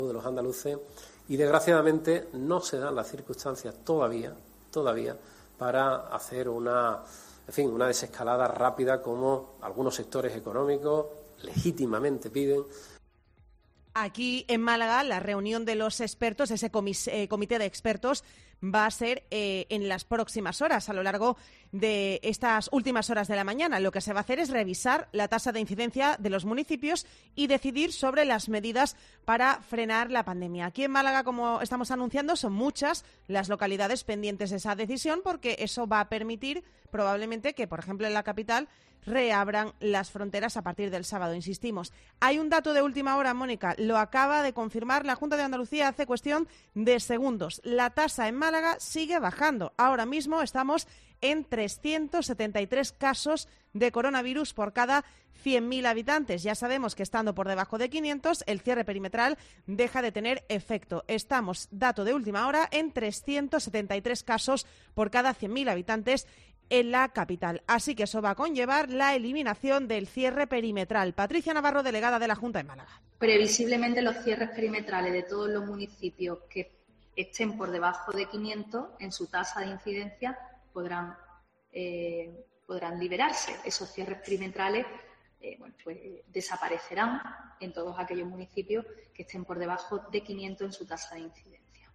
de los andaluces y desgraciadamente no se dan las circunstancias todavía para hacer una desescalada rápida como algunos sectores económicos legítimamente piden. Aquí en Málaga la reunión de los expertos, ese comité de expertos, va a ser en las próximas horas, a lo largo de estas últimas horas de la mañana. Lo que se va a hacer es revisar la tasa de incidencia de los municipios y decidir sobre las medidas para frenar la pandemia. Aquí en Málaga, como estamos anunciando, son muchas las localidades pendientes de esa decisión, porque eso va a permitir probablemente que, por ejemplo, en la capital reabran las fronteras a partir del sábado, insistimos. Hay un dato de última hora, Mónica, lo acaba de confirmar la Junta de Andalucía hace cuestión de segundos. La tasa en Málaga sigue bajando. Ahora mismo estamos en 373 casos de coronavirus por cada 100.000 habitantes. Ya sabemos que estando por debajo de 500, el cierre perimetral deja de tener efecto. Estamos, dato de última hora, en 373 casos por cada 100.000 habitantes en la capital. Así que eso va a conllevar la eliminación del cierre perimetral. Patricia Navarro, delegada de la Junta de Málaga. Previsiblemente los cierres perimetrales de todos los municipios que estén por debajo de 500 en su tasa de incidencia podrán liberarse. Esos cierres perimetrales desaparecerán en todos aquellos municipios que estén por debajo de 500 en su tasa de incidencia.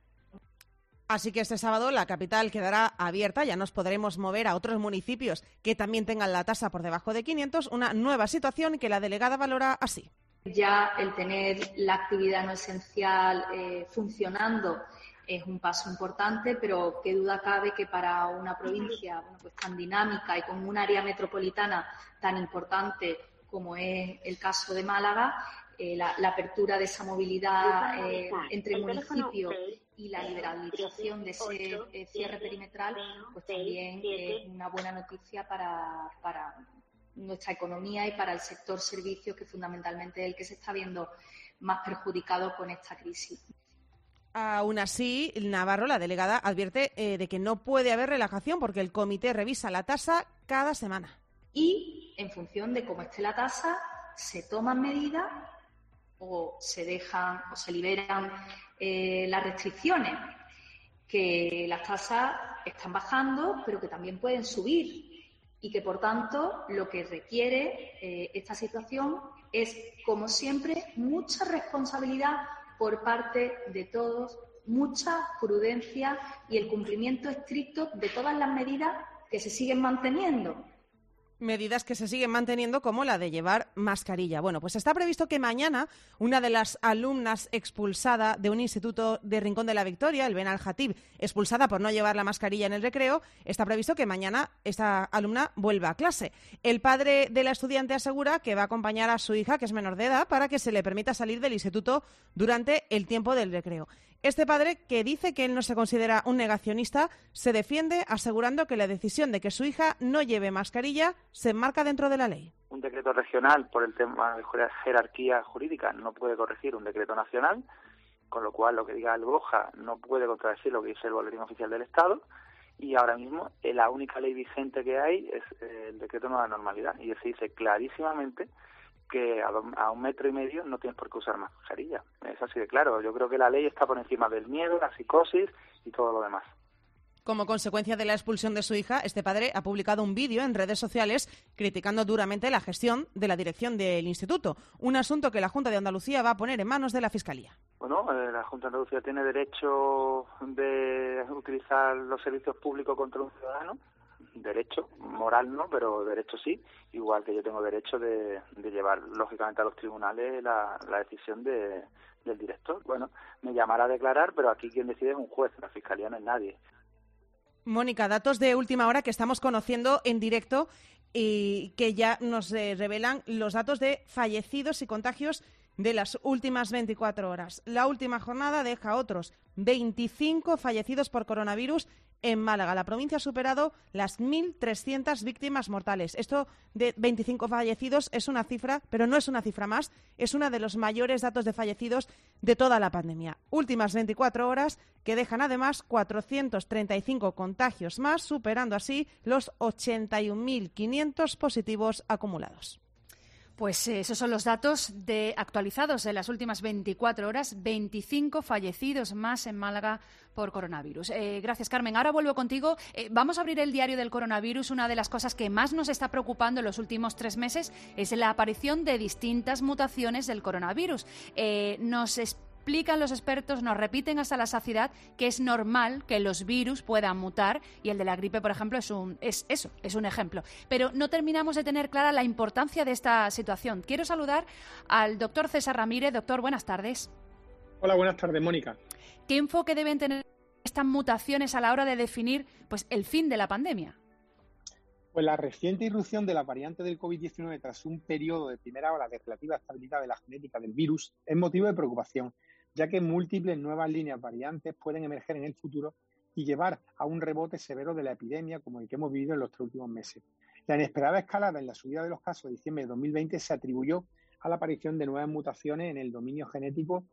Así que este sábado la capital quedará abierta, ya nos podremos mover a otros municipios que también tengan la tasa por debajo de 500, una nueva situación que la delegada valora así. Ya el tener la actividad no esencial funcionando es un paso importante, pero qué duda cabe que para una provincia tan dinámica y con un área metropolitana tan importante como es el caso de Málaga, la apertura de esa movilidad entre municipios y la liberalización de ese cierre perimetral, pues también es una buena noticia para nuestra economía y para el sector servicios, que fundamentalmente es el que se está viendo más perjudicado con esta crisis. Aún así, Navarro, la delegada, advierte de que no puede haber relajación porque el comité revisa la tasa cada semana. Y en función de cómo esté la tasa, se toman medidas o se dejan o se liberan las restricciones, que las tasas están bajando pero que también pueden subir y que por tanto lo que requiere esta situación es, como siempre, mucha responsabilidad por parte de todos, mucha prudencia y el cumplimiento estricto de todas las medidas que se siguen manteniendo. Medidas que se siguen manteniendo, como la de llevar mascarilla. Bueno, pues está previsto que mañana una de las alumnas expulsada de un instituto de Rincón de la Victoria, el Ben Al-Hatib, expulsada por no llevar la mascarilla en el recreo, está previsto que mañana esta alumna vuelva a clase. El padre de la estudiante asegura que va a acompañar a su hija, que es menor de edad, para que se le permita salir del instituto durante el tiempo del recreo. Este padre, que dice que él no se considera un negacionista, se defiende asegurando que la decisión de que su hija no lleve mascarilla se enmarca dentro de la ley. Un decreto regional, por el tema de jerarquía jurídica, no puede corregir un decreto nacional, con lo cual lo que diga el BOJA no puede contradecir lo que dice el Boletín Oficial del Estado, y ahora mismo la única ley vigente que hay es el decreto de nueva normalidad, y se dice clarísimamente que a 1,5 metros no tienes por qué usar mascarilla. Es así de claro. Yo creo que la ley está por encima del miedo, la psicosis y todo lo demás. Como consecuencia de la expulsión de su hija, este padre ha publicado un vídeo en redes sociales criticando duramente la gestión de la dirección del instituto, un asunto que la Junta de Andalucía va a poner en manos de la Fiscalía. Bueno, la Junta de Andalucía tiene derecho de utilizar los servicios públicos contra un ciudadano. Derecho, moral no, pero derecho sí, igual que yo tengo derecho de llevar, lógicamente, a los tribunales la decisión del director. Bueno, me llamará a declarar, pero aquí quien decide es un juez, la Fiscalía no es nadie. Mónica, datos de última hora que estamos conociendo en directo y que ya nos revelan los datos de fallecidos y contagios de las últimas 24 horas. La última jornada deja otros 25 fallecidos por coronavirus en Málaga. La provincia ha superado las 1.300 víctimas mortales. Esto de 25 fallecidos es una cifra, pero no es una cifra más, es uno de los mayores datos de fallecidos de toda la pandemia. Últimas 24 horas que dejan además 435 contagios más, superando así los 81.500 positivos acumulados. Pues esos son los datos actualizados en las últimas 24 horas. 25 fallecidos más en Málaga por coronavirus. Gracias, Carmen. Ahora vuelvo contigo. Vamos a abrir el diario del coronavirus. Una de las cosas que más nos está preocupando en los últimos 3 meses es la aparición de distintas mutaciones del coronavirus. Nos explican los expertos, nos repiten hasta la saciedad que es normal que los virus puedan mutar, y el de la gripe, por ejemplo, es un ejemplo. Pero no terminamos de tener clara la importancia de esta situación. Quiero saludar al doctor César Ramírez. Doctor, buenas tardes. Hola, buenas tardes, Mónica. ¿Qué enfoque deben tener estas mutaciones a la hora de definir el fin de la pandemia? Pues la reciente irrupción de la variante del COVID-19 tras un periodo de primera ola de relativa estabilidad de la genética del virus es motivo de preocupación, ya que múltiples nuevas líneas variantes pueden emerger en el futuro y llevar a un rebote severo de la epidemia como el que hemos vivido en los 3 últimos meses. La inesperada escalada en la subida de los casos de diciembre de 2020 se atribuyó a la aparición de nuevas mutaciones en el dominio genético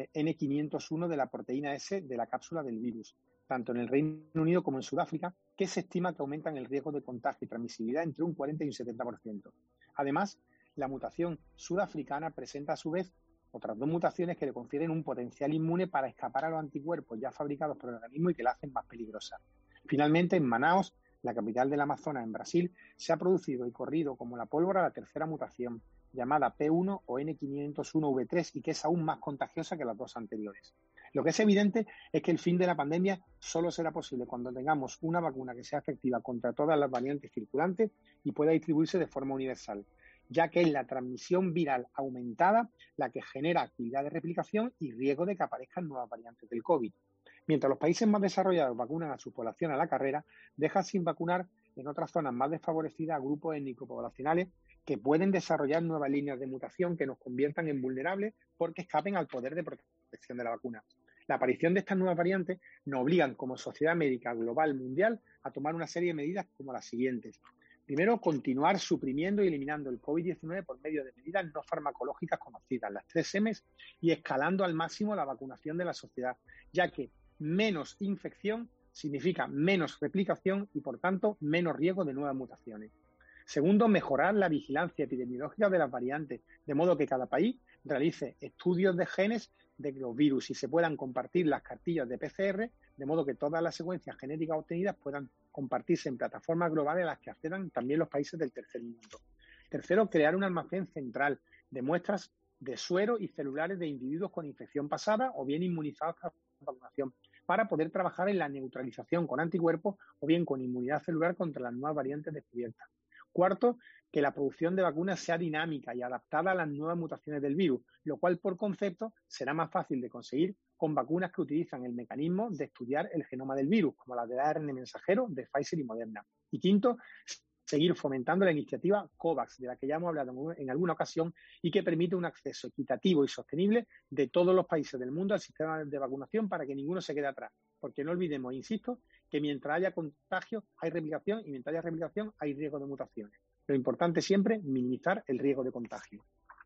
N501 de la proteína S de la cápsula del virus, tanto en el Reino Unido como en Sudáfrica, que se estima que aumentan el riesgo de contagio y transmisibilidad entre un 40 y un 70%. Además, la mutación sudafricana presenta a su vez otras 2 mutaciones que le confieren un potencial inmune para escapar a los anticuerpos ya fabricados por el organismo y que la hacen más peligrosa. Finalmente, en Manaos, la capital del Amazonas, en Brasil, se ha producido y corrido como la pólvora la tercera mutación, llamada P1 o N501V3, y que es aún más contagiosa que las 2 anteriores. Lo que es evidente es que el fin de la pandemia solo será posible cuando tengamos una vacuna que sea efectiva contra todas las variantes circulantes y pueda distribuirse de forma universal, ya que es la transmisión viral aumentada la que genera actividad de replicación y riesgo de que aparezcan nuevas variantes del COVID. Mientras los países más desarrollados vacunan a su población a la carrera, dejan sin vacunar en otras zonas más desfavorecidas a grupos étnico-poblacionales que pueden desarrollar nuevas líneas de mutación que nos conviertan en vulnerables porque escapen al poder de protección de la vacuna. La aparición de estas nuevas variantes nos obligan como sociedad médica global mundial a tomar una serie de medidas como las siguientes. Primero, continuar suprimiendo y eliminando el COVID-19 por medio de medidas no farmacológicas conocidas, las 3 M's, y escalando al máximo la vacunación de la sociedad, ya que menos infección significa menos replicación y, por tanto, menos riesgo de nuevas mutaciones. Segundo, mejorar la vigilancia epidemiológica de las variantes, de modo que cada país realice estudios de genes de los virus y se puedan compartir las cartillas de PCR, de modo que todas las secuencias genéticas obtenidas puedan compartirse en plataformas globales a las que accedan también los países del tercer mundo. Tercero, crear un almacén central de muestras de suero y celulares de individuos con infección pasada o bien inmunizados tras vacunación, para poder trabajar en la neutralización con anticuerpos o bien con inmunidad celular contra las nuevas variantes descubiertas. Cuarto, que la producción de vacunas sea dinámica y adaptada a las nuevas mutaciones del virus, lo cual por concepto será más fácil de conseguir con vacunas que utilizan el mecanismo de estudiar el genoma del virus, como las de ARN mensajero de Pfizer y Moderna. Y quinto, seguir fomentando la iniciativa COVAX, de la que ya hemos hablado en alguna ocasión y que permite un acceso equitativo y sostenible de todos los países del mundo al sistema de vacunación para que ninguno se quede atrás. Porque no olvidemos, insisto, que mientras haya contagio hay replicación y mientras haya replicación hay riesgo de mutaciones. Lo importante siempre, minimizar el riesgo de contagio.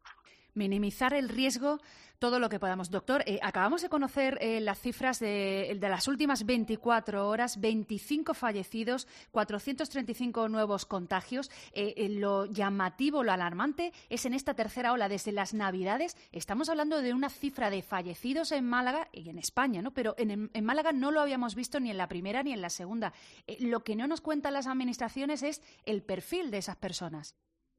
Minimizar el riesgo todo lo que podamos. Doctor, acabamos de conocer las cifras de las últimas 24 horas, 25 fallecidos, 435 nuevos contagios. Lo llamativo, lo alarmante es en esta tercera ola, desde las Navidades, estamos hablando de una cifra de fallecidos en Málaga y en España, ¿no? Pero en Málaga no lo habíamos visto ni en la primera ni en la segunda. Lo que no nos cuentan las administraciones es el perfil de esas personas.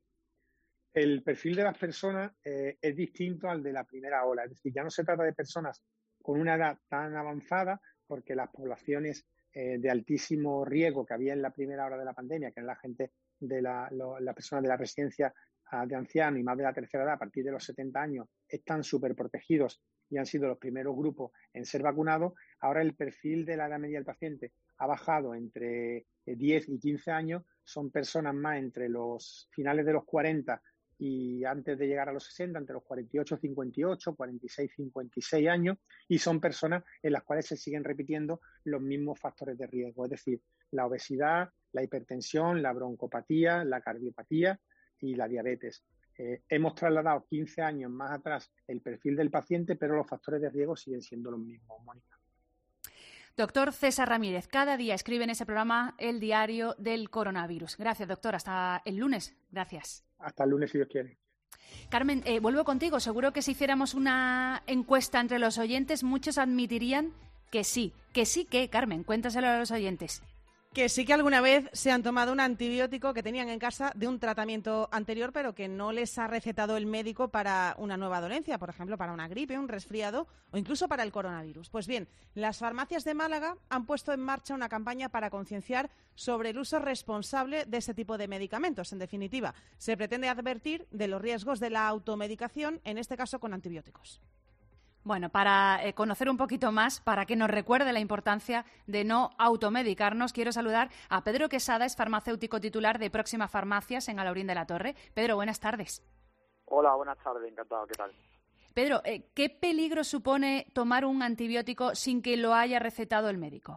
El perfil de las personas es distinto al de la primera ola. Es decir, ya no se trata de personas con una edad tan avanzada, porque las poblaciones de altísimo riesgo que había en la primera ola de la pandemia, que eran la gente de la personas de la residencia de ancianos y más de la tercera edad, a partir de los 70 años, están súper protegidos y han sido los primeros grupos en ser vacunados. Ahora el perfil de la edad media del paciente ha bajado entre 10 y 15 años. Son personas más entre los finales de los 40 y antes de llegar a los 60, entre los 48, 58, 46, 56 años, y son personas en las cuales se siguen repitiendo los mismos factores de riesgo, es decir, la obesidad, la hipertensión, la broncopatía, la cardiopatía y la diabetes. Hemos trasladado 15 años más atrás el perfil del paciente, pero los factores de riesgo siguen siendo los mismos, Mónica. Doctor César Ramírez, cada día escribe en ese programa el diario del coronavirus. Gracias, doctor. Hasta el lunes. Gracias. Hasta el lunes, si Dios quiere. Carmen, vuelvo contigo. Seguro que si hiciéramos una encuesta entre los oyentes, muchos admitirían que sí. Que sí, ¿qué, Carmen? Cuéntaselo a los oyentes. Que sí que alguna vez se han tomado un antibiótico que tenían en casa de un tratamiento anterior, pero que no les ha recetado el médico para una nueva dolencia, por ejemplo, para una gripe, un resfriado o incluso para el coronavirus. Pues bien, las farmacias de Málaga han puesto en marcha una campaña para concienciar sobre el uso responsable de ese tipo de medicamentos. En definitiva, se pretende advertir de los riesgos de la automedicación, en este caso con antibióticos. Bueno, para conocer un poquito más, para que nos recuerde la importancia de no automedicarnos, quiero saludar a Pedro Quesada, es farmacéutico titular de Próxima Farmacias en Alaurín de la Torre. Pedro, buenas tardes. Hola, buenas tardes, encantado, ¿qué tal? Pedro, ¿qué peligro supone tomar un antibiótico sin que lo haya recetado el médico?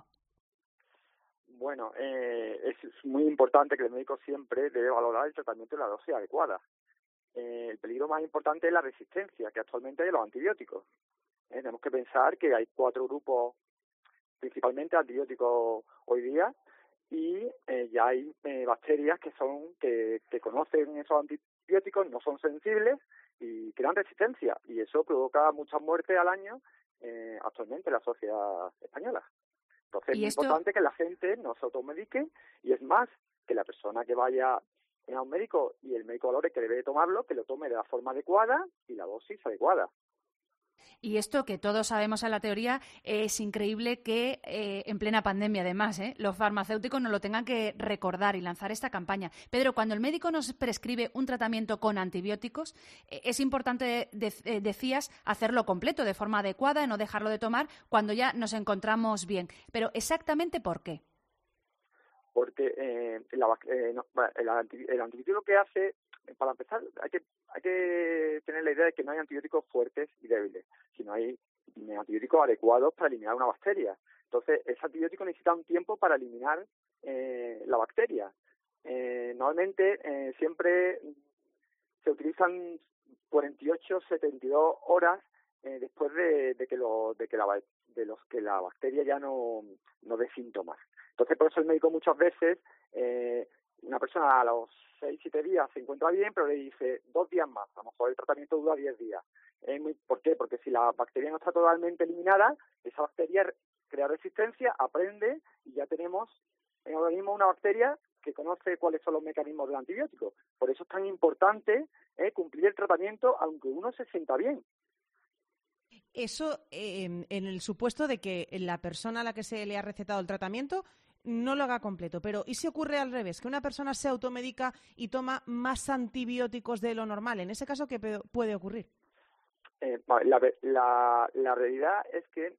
Bueno, es muy importante que el médico siempre debe valorar el tratamiento y la dosis adecuada. El peligro más importante es la resistencia que actualmente hay a los antibióticos. Tenemos que pensar que hay 4 grupos principalmente antibióticos hoy día y ya hay bacterias que conocen esos antibióticos, no son sensibles y crean resistencia, y eso provoca muchas muertes al año actualmente en la sociedad española. Entonces es muy importante que la gente no se automedique, y es más, que la persona que vaya a un médico y el médico valore que debe tomarlo, que lo tome de la forma adecuada y la dosis adecuada. Y esto que todos sabemos en la teoría, es increíble que en plena pandemia, además, los farmacéuticos nos lo tengan que recordar y lanzar esta campaña. Pedro, cuando el médico nos prescribe un tratamiento con antibióticos, es importante, decías, hacerlo completo, de forma adecuada, y no dejarlo de tomar cuando ya nos encontramos bien. Pero, ¿exactamente por qué? Porque el antibiótico lo que hace, para empezar, hay que tener la idea de que no hay antibióticos fuertes y débiles, sino hay antibióticos adecuados para eliminar una bacteria. Entonces, ese antibiótico necesita un tiempo para eliminar la bacteria. Normalmente siempre se utilizan 48, 72 horas después de que la bacteria ya no dé síntomas. Entonces, por eso el médico muchas veces, una persona a los 6-7 días se encuentra bien, pero le dice 2 días más. A lo mejor el tratamiento dura 10 días. ¿Por qué? Porque si la bacteria no está totalmente eliminada, esa bacteria crea resistencia, aprende, y ya tenemos en el organismo una bacteria que conoce cuáles son los mecanismos del antibiótico. Por eso es tan importante cumplir el tratamiento aunque uno se sienta bien. Eso en el supuesto de que la persona a la que se le ha recetado el tratamiento no lo haga completo. Pero ¿y si ocurre al revés? Que una persona se automedica y toma más antibióticos de lo normal. ¿En ese caso qué puede ocurrir? La realidad es que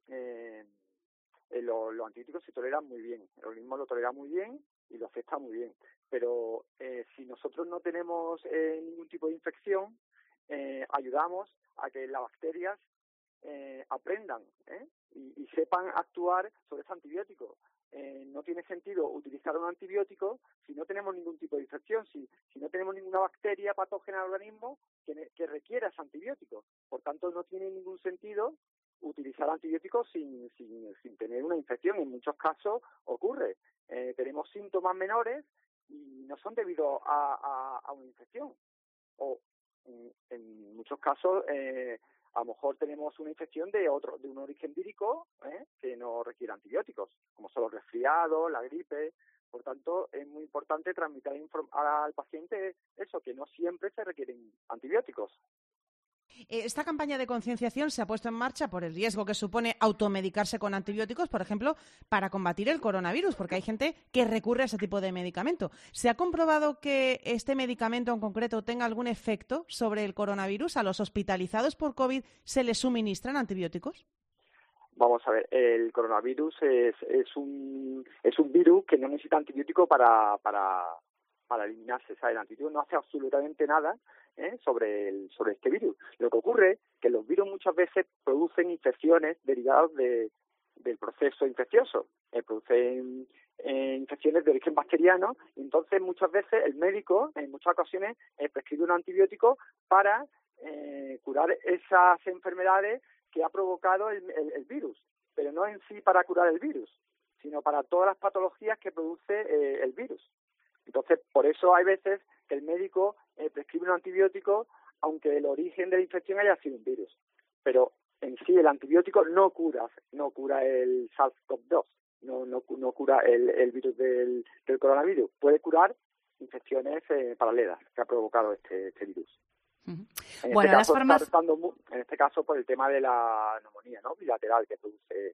los antibióticos se toleran muy bien. El organismo lo tolera muy bien y lo acepta muy bien. Pero si nosotros no tenemos ningún tipo de infección, ayudamos a que las bacterias aprendan y sepan actuar sobre ese antibiótico. No tiene sentido utilizar un antibiótico si no tenemos ningún tipo de infección, si no tenemos ninguna bacteria patógena en el organismo que requiera ese antibiótico. Por tanto, no tiene ningún sentido utilizar antibióticos sin tener una infección. En muchos casos ocurre. Tenemos síntomas menores y no son debido a una infección. O en muchos casos a lo mejor tenemos una infección de un origen vírico que no requiere antibióticos, como son los resfriados, la gripe. Por tanto, es muy importante transmitir al paciente eso, que no siempre se requieren antibióticos. Esta campaña de concienciación se ha puesto en marcha por el riesgo que supone automedicarse con antibióticos, por ejemplo, para combatir el coronavirus, porque hay gente que recurre a ese tipo de medicamento. ¿Se ha comprobado que este medicamento en concreto tenga algún efecto sobre el coronavirus? ¿A los hospitalizados por COVID se les suministran antibióticos? Vamos a ver, el coronavirus es un virus que no necesita antibiótico para eliminarse. O sea, el antibiótico no hace absolutamente nada sobre este virus. Lo que ocurre es que los virus muchas veces producen infecciones derivadas del proceso infeccioso. Producen infecciones de origen bacteriano, y entonces muchas veces el médico, en muchas ocasiones, prescribe un antibiótico para curar esas enfermedades que ha provocado el virus, pero no en sí para curar el virus, sino para todas las patologías que produce el virus. Entonces, por eso hay veces que el médico prescribe un antibiótico aunque el origen de la infección haya sido un virus. Pero en sí el antibiótico no cura el SARS-CoV-2, no cura el virus del coronavirus. Puede curar infecciones paralelas que ha provocado este virus. Uh-huh. En Bueno, este caso, las farmacias... en este caso por el tema de la neumonía, ¿no?, bilateral que produce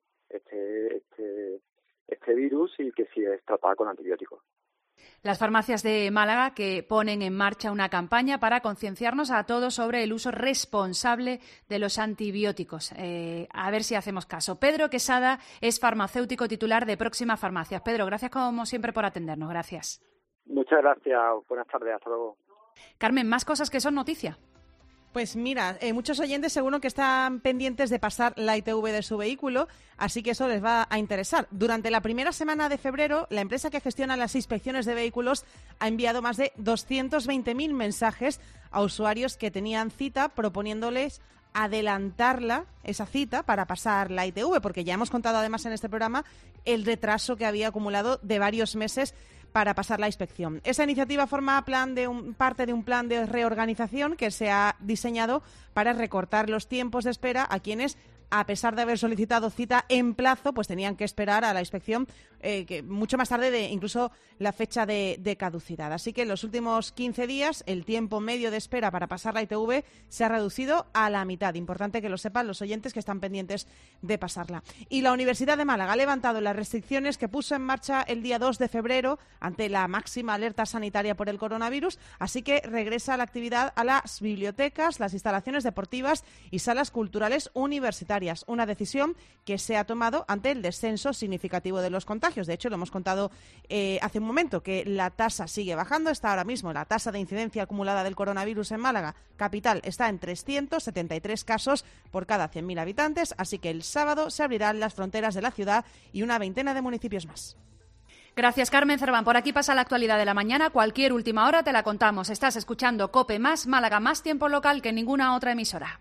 este virus y que sí es tratada con antibióticos. Las farmacias de Málaga que ponen en marcha una campaña para concienciarnos a todos sobre el uso responsable de los antibióticos. A ver si hacemos caso. Pedro Quesada es farmacéutico titular de Próxima Farmacias. Pedro, gracias como siempre por atendernos. Gracias. Muchas gracias. Buenas tardes. Hasta luego. Carmen, más cosas que son noticia. Pues mira, muchos oyentes seguro que están pendientes de pasar la ITV de su vehículo, así que eso les va a interesar. Durante la primera semana de febrero, la empresa que gestiona las inspecciones de vehículos ha enviado más de 220.000 mensajes a usuarios que tenían cita proponiéndoles adelantarla, esa cita, para pasar la ITV, porque ya hemos contado además en este programa el retraso que había acumulado de varios meses para pasar la inspección. Esa iniciativa forma parte de un plan de reorganización que se ha diseñado para recortar los tiempos de espera a quienes, a pesar de haber solicitado cita en plazo, pues tenían que esperar a la inspección que mucho más tarde de incluso la fecha de caducidad. Así que en los últimos 15 días el tiempo medio de espera para pasar la ITV se ha reducido a la mitad. Importante que lo sepan los oyentes que están pendientes de pasarla. Y la Universidad de Málaga ha levantado las restricciones que puso en marcha el día 2 de febrero ante la máxima alerta sanitaria por el coronavirus, así que regresa la actividad a las bibliotecas, las instalaciones deportivas y salas culturales universitarias. Una decisión que se ha tomado ante el descenso significativo de los contagios. De hecho, lo hemos contado hace un momento, que la tasa sigue bajando. Está ahora mismo la tasa de incidencia acumulada del coronavirus en Málaga capital está en 373 casos por cada 100.000 habitantes, así que el sábado se abrirán las fronteras de la ciudad y una veintena de municipios más. Gracias, Carmen Cerván. Por aquí pasa la actualidad de la mañana. Cualquier última hora te la contamos. Estás escuchando COPE más Málaga, más tiempo local que ninguna otra emisora.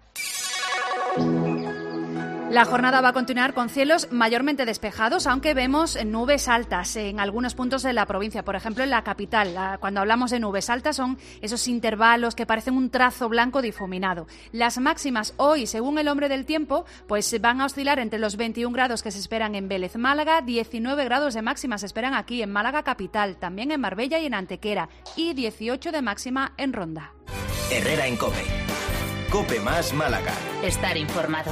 La jornada va a continuar con cielos mayormente despejados, aunque vemos nubes altas en algunos puntos de la provincia. Por ejemplo, en la capital, cuando hablamos de nubes altas, son esos intervalos que parecen un trazo blanco difuminado. Las máximas hoy, según el hombre del tiempo, pues van a oscilar entre los 21 grados que se esperan en Vélez, Málaga, 19 grados de máxima se esperan aquí en Málaga capital, también en Marbella y en Antequera, y 18 de máxima en Ronda. Herrera en COPE. COPE más Málaga. Estar informado.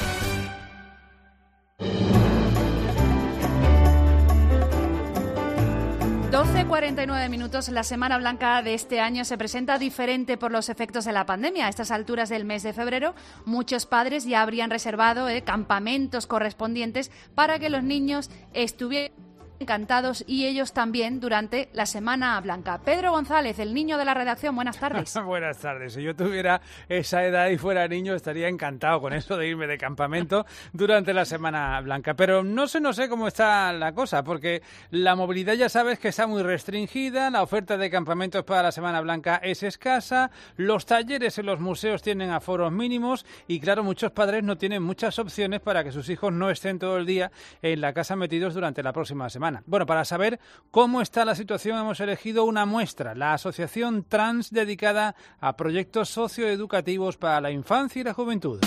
12:49 minutos. La Semana Blanca de este año se presenta diferente por los efectos de la pandemia. A estas alturas del mes de febrero, muchos padres ya habrían reservado campamentos correspondientes para que los niños estuvieran encantados y ellos también durante la Semana Blanca. Pedro González, el niño de la redacción, buenas tardes. Buenas tardes. Si yo tuviera esa edad y fuera niño, estaría encantado con eso de irme de campamento durante la Semana Blanca. Pero no sé cómo está la cosa, porque la movilidad ya sabes que está muy restringida, la oferta de campamentos para la Semana Blanca es escasa, los talleres en los museos tienen aforos mínimos y, claro, muchos padres no tienen muchas opciones para que sus hijos no estén todo el día en la casa metidos durante la próxima semana. Bueno, para saber cómo está la situación hemos elegido una muestra, la Asociación Trans dedicada a proyectos socioeducativos para la infancia y la juventud.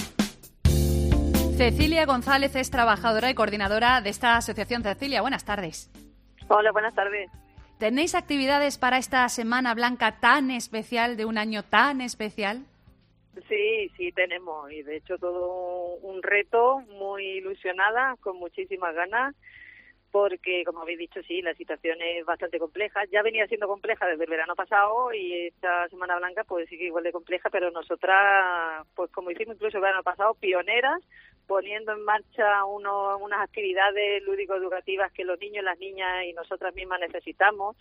Cecilia González es trabajadora y coordinadora de esta asociación. Cecilia, buenas tardes. Hola, buenas tardes. ¿Tenéis actividades para esta Semana Blanca tan especial, de un año tan especial? Sí, tenemos. Y de hecho todo un reto, muy ilusionada, con muchísimas ganas. Porque, como habéis dicho, sí, la situación es bastante compleja. Ya venía siendo compleja desde el verano pasado y esta Semana Blanca pues sigue igual de compleja, pero nosotras, pues como hicimos incluso el verano pasado, pioneras, poniendo en marcha unas actividades lúdico-educativas que los niños, las niñas y nosotras mismas necesitamos,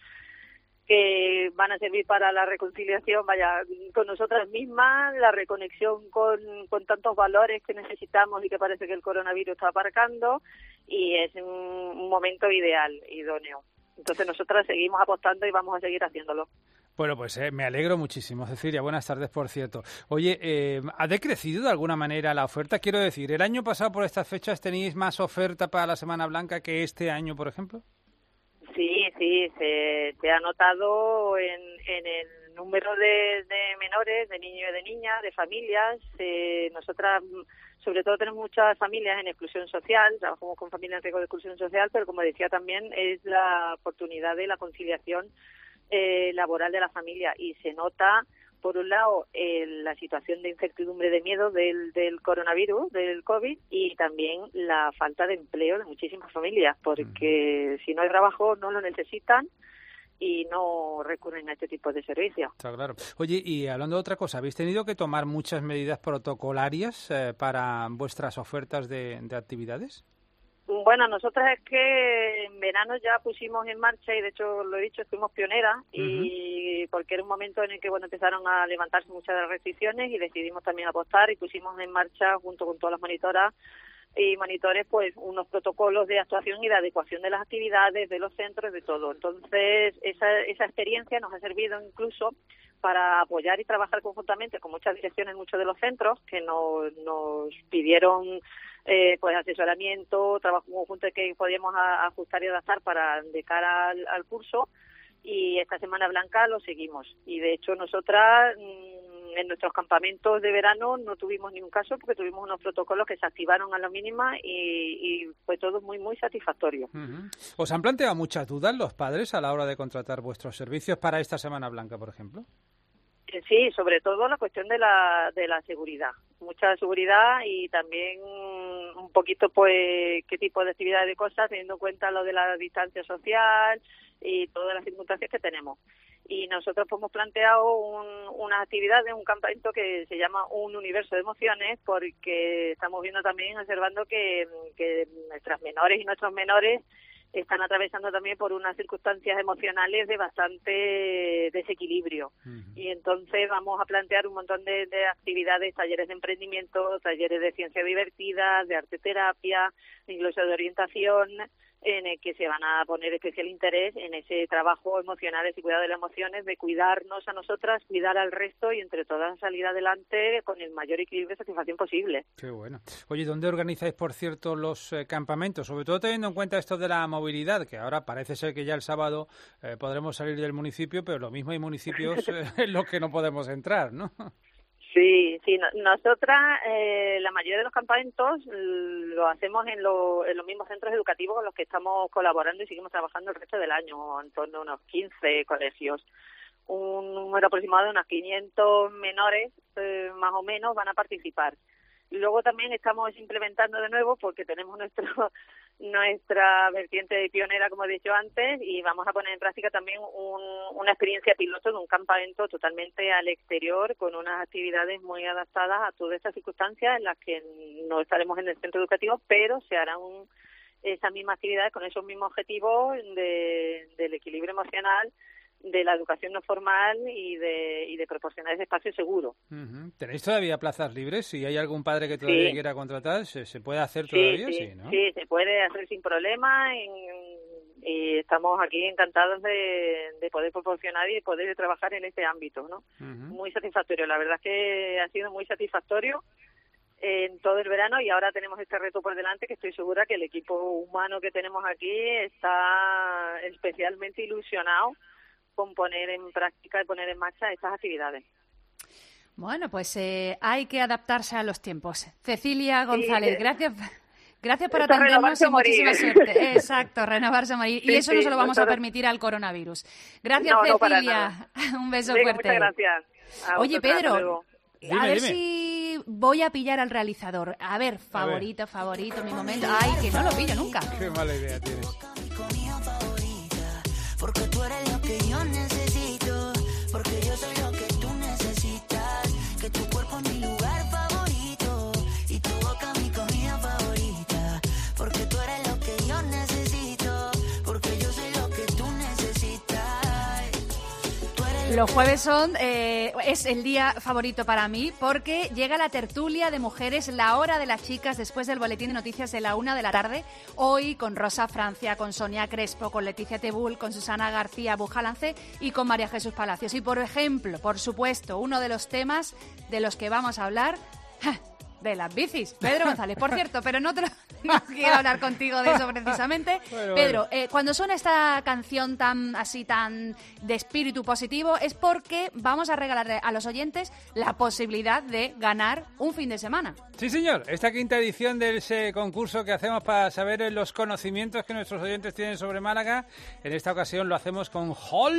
que van a servir para la reconciliación, con nosotras mismas, la reconexión con tantos valores que necesitamos y que parece que el coronavirus está aparcando, y es un momento ideal, idóneo. Entonces nosotras seguimos apostando y vamos a seguir haciéndolo. Bueno, pues me alegro muchísimo, Cecilia. Buenas tardes, por cierto. Oye, ¿ha decrecido de alguna manera la oferta? Quiero decir, ¿el año pasado por estas fechas teníais más oferta para la Semana Blanca que este año, por ejemplo? Sí, se ha notado en el número de menores, de niños y de niñas, de familias. Nosotras, sobre todo, tenemos muchas familias en exclusión social, trabajamos con familias en riesgo de exclusión social, pero como decía también, es la oportunidad de la conciliación laboral de la familia, y se nota, por un lado, la situación de incertidumbre, de miedo del coronavirus, del COVID, y también la falta de empleo de muchísimas familias, porque si no hay trabajo no lo necesitan y no recurren a este tipo de servicios. Está claro. Oye, y hablando de otra cosa, ¿habéis tenido que tomar muchas medidas protocolarias para vuestras ofertas de actividades? Bueno, nosotras es que en verano ya pusimos en marcha, y de hecho lo he dicho, fuimos pioneras, y porque era un momento en el que empezaron a levantarse muchas de las restricciones y decidimos también apostar y pusimos en marcha, junto con todas las monitoras y monitores, pues unos protocolos de actuación y de adecuación de las actividades, de los centros, de todo. Entonces, esa experiencia nos ha servido incluso para apoyar y trabajar conjuntamente con muchas direcciones, muchos de los centros que nos pidieron pues asesoramiento, trabajo conjunto que podíamos ajustar y adaptar de cara al curso, y esta Semana Blanca lo seguimos. Y de hecho nosotras en nuestros campamentos de verano no tuvimos ningún caso, porque tuvimos unos protocolos que se activaron a la mínima y fue todo muy, muy satisfactorio. ¿Os han planteado muchas dudas los padres a la hora de contratar vuestros servicios para esta Semana Blanca, por ejemplo? Sí, sobre todo la cuestión de la seguridad. Mucha seguridad, y también un poquito, pues, qué tipo de actividades de cosas, teniendo en cuenta lo de la distancia social y todas las circunstancias que tenemos. Y nosotros hemos planteado unas actividades, un campamento que se llama Un Universo de Emociones, porque estamos viendo también, observando que nuestras menores y nuestros menores están atravesando también por unas circunstancias emocionales de bastante desequilibrio. Y entonces vamos a plantear un montón de actividades, talleres de emprendimiento, talleres de ciencia divertida, de arte terapia, incluso de orientación, en el que se van a poner especial interés en ese trabajo emocional, ese cuidado de las emociones, de cuidarnos a nosotras, cuidar al resto, y entre todas salir adelante con el mayor equilibrio y satisfacción posible. Qué bueno. Oye, ¿dónde organizáis, por cierto, los campamentos? Sobre todo teniendo en cuenta esto de la movilidad, que ahora parece ser que ya el sábado podremos salir del municipio, pero lo mismo hay municipios en los que no podemos entrar, ¿no? Sí, nosotras la mayoría de los campamentos lo hacemos en los mismos centros educativos con los que estamos colaborando y seguimos trabajando el resto del año, en torno a unos 15 colegios. Un número aproximado de unos 500 menores, más o menos, van a participar. Y luego también estamos implementando de nuevo, porque tenemos nuestra vertiente de pionera, como he dicho antes, y vamos a poner en práctica también una experiencia piloto de un campamento totalmente al exterior, con unas actividades muy adaptadas a todas estas circunstancias, en las que no estaremos en el centro educativo, pero se harán esas mismas actividades con esos mismos objetivos del equilibrio emocional, de la educación no formal y de proporcionar ese espacio seguro. ¿Tenéis todavía plazas libres? Si hay algún padre que todavía quiera contratar, ¿se puede hacer todavía? Sí, ¿no? Sí, se puede hacer sin problema, y estamos aquí encantados de poder proporcionar y poder trabajar en este ámbito, ¿no? Muy satisfactorio, la verdad es que ha sido muy satisfactorio en todo el verano, y ahora tenemos este reto por delante, que estoy segura que el equipo humano que tenemos aquí está especialmente ilusionado con poner en práctica y poner en marcha estas actividades. Bueno, pues hay que adaptarse a los tiempos. Cecilia González, gracias por atendernos y muchísima suerte. Exacto, renovarse a morir. Y eso no se lo vamos a permitir al coronavirus. Gracias, Cecilia. Un beso fuerte. Muchas gracias. Oye, Pedro, dime. Si voy a pillar al realizador. A ver, favorito, mi momento. Ay, que no lo pillo nunca. Qué mala idea tienes. Porque tú eres lo que yo necesito, porque yo soy lo que tú necesitas, que tu cuerpo es mi lugar favorito y tu boca mi comida favorita, porque tú eres lo que yo necesito, porque yo soy lo que tú necesitas. Los jueves es el día favorito para mí, porque llega la tertulia de mujeres, la hora de las chicas, después del boletín de noticias de la 1 de la tarde. Hoy con Rosa Francia, con Sonia Crespo, con Leticia Tebul, con Susana García Bujalance y con María Jesús Palacios. Y por ejemplo, por supuesto, uno de los temas de los que vamos a hablar de las bicis. Pedro González, por cierto, pero no quiero hablar contigo de eso precisamente. Pedro, cuando suena esta canción tan de espíritu positivo es porque vamos a regalarle a los oyentes la posibilidad de ganar un fin de semana. Sí, señor. Esta quinta edición de ese concurso que hacemos para saber los conocimientos que nuestros oyentes tienen sobre Málaga, en esta ocasión lo hacemos con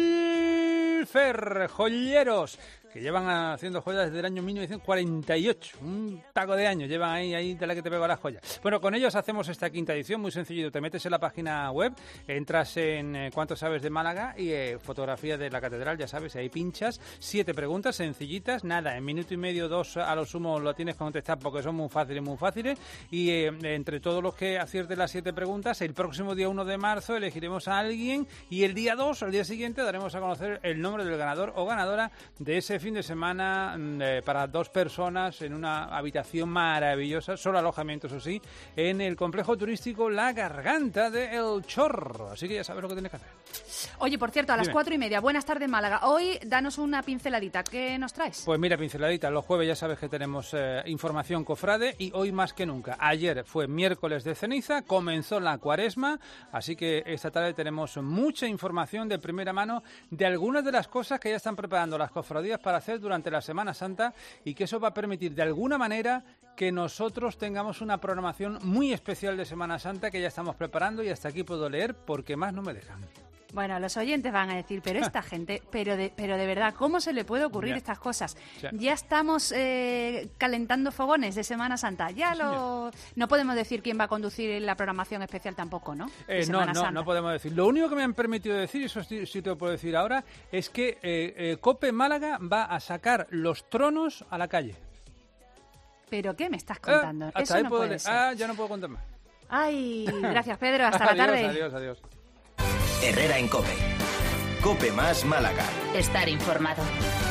Holfer, joyeros, que llevan haciendo joyas desde el año 1948. Un taco de años llevan ahí de la que te pego las joyas. Bueno, con ellos hacemos esta quinta edición, muy sencillito. Te metes en la página web, entras en Cuánto sabes de Málaga y fotografía de la catedral, ya sabes, ahí pinchas. 7 preguntas sencillitas, nada, en minuto y medio, 2 a lo sumo lo tienes que contestar porque son muy fáciles. Y entre todos los que acierten las 7 preguntas, el próximo día 1 de marzo elegiremos a alguien y el día 2, al día siguiente, daremos a conocer el nombre del ganador o ganadora de ese fin de semana para 2 personas en una habitación maravillosa, solo alojamiento, eso sí, en el complejo turístico La Garganta de El Chorro. Así que ya sabes lo que tienes que hacer. Oye, por cierto, a las 4:30, buenas tardes Málaga. Hoy danos una pinceladita. ¿Qué nos traes? Pues mira, pinceladita. Los jueves ya sabes que tenemos información cofrade y hoy más que nunca. Ayer fue miércoles de ceniza, comenzó la cuaresma, así que esta tarde tenemos mucha información de primera mano de algunas de las cosas que ya están preparando las cofradías para hacer durante la Semana Santa y que eso va a permitir de alguna manera que nosotros tengamos una programación muy especial de Semana Santa que ya estamos preparando y hasta aquí puedo leer porque más no me dejan. Bueno, los oyentes van a decir, pero esta gente, pero de verdad, ¿cómo se le puede ocurrir estas cosas? Ya estamos calentando fogones de Semana Santa. No podemos decir quién va a conducir la programación especial tampoco, ¿no? No podemos decir. Lo único que me han permitido decir, eso sí te lo puedo decir ahora, es que COPE Málaga va a sacar los tronos a la calle. ¿Pero qué me estás contando? Hasta eso ahí no puedo puede ser. ya no puedo contar más. Ay, gracias Pedro, hasta la tarde. Adiós. Herrera en COPE. COPE más Málaga. Estar informado.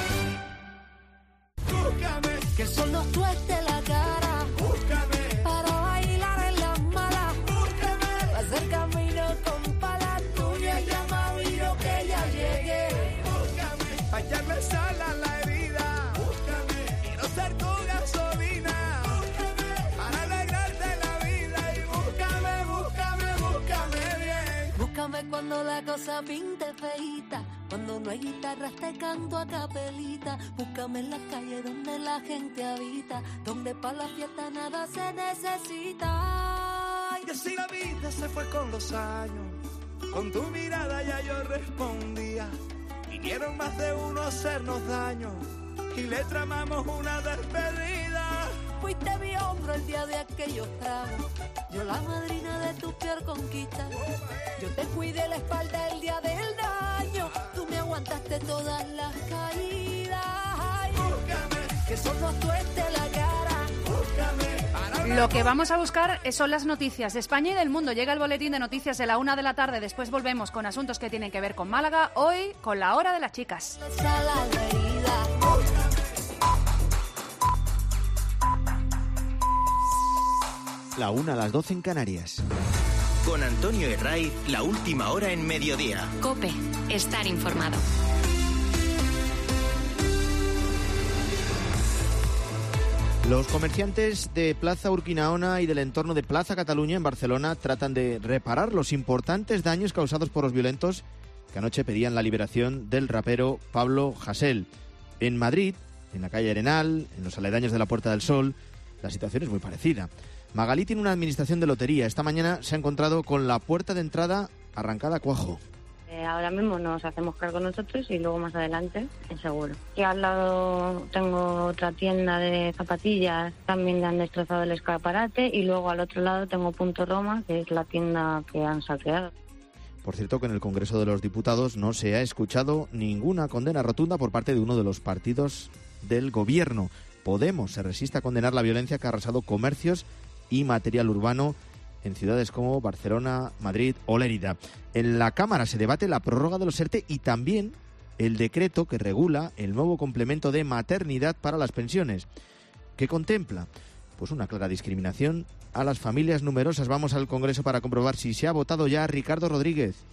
Búscame, que solo tueste la cara. Búscame, para bailar en las malas. Búscame, para hacer camino con palas tuyas. Llama vino que ya llegué. Búscame, para echarle sal a la herida. Búscame, quiero ser tu gasolina. Búscame, para alegrarte la vida. Y búscame bien. Búscame cuando la cosa pinte feíta, cuando no hay guitarras te canto a capelita. Búscame en las calles donde la gente habita, donde para la fiesta nada se necesita. Ay, que si la vida se fue con los años, con tu mirada ya yo respondía. Vinieron más de uno a hacernos daño y le tramamos una despedida. Fuiste mi hombro el día de aquellos tragos, yo la madrina de tu peor conquista. Yo te cuidé la espalda el día del daño, tú me aguantaste todas las caídas. Ay, búscame, que solo tueste la cara. Búscame. Lo que vamos a buscar son las noticias de España y del mundo. Llega el boletín de noticias de la 1 de la tarde. Después volvemos con asuntos que tienen que ver con Málaga. Hoy con la hora de las chicas. La 1 a las 12 en Canarias. Con Antonio Herraiz, la última hora en mediodía. COPE, estar informado. Los comerciantes de Plaza Urquinaona y del entorno de Plaza Cataluña en Barcelona tratan de reparar los importantes daños causados por los violentos que anoche pedían la liberación del rapero Pablo Hasél. En Madrid, en la calle Arenal, en los aledaños de la Puerta del Sol, la situación es muy parecida. Magalí tiene una administración de lotería. Esta mañana se ha encontrado con la puerta de entrada arrancada a cuajo. Ahora mismo nos hacemos cargo nosotros y luego más adelante el seguro. Y al lado tengo otra tienda de zapatillas, también le han destrozado el escaparate, y luego al otro lado tengo Punto Roma, que es la tienda que han saqueado. Por cierto, que en el Congreso de los Diputados no se ha escuchado ninguna condena rotunda por parte de uno de los partidos del Gobierno. Podemos se resiste a condenar la violencia que ha arrasado comercios y material urbano en ciudades como Barcelona, Madrid o Lérida. En la Cámara se debate la prórroga de los ERTE y también el decreto que regula el nuevo complemento de maternidad para las pensiones. ¿Qué contempla? Pues una clara discriminación a las familias numerosas. Vamos al Congreso para comprobar si se ha votado ya. Ricardo Rodríguez.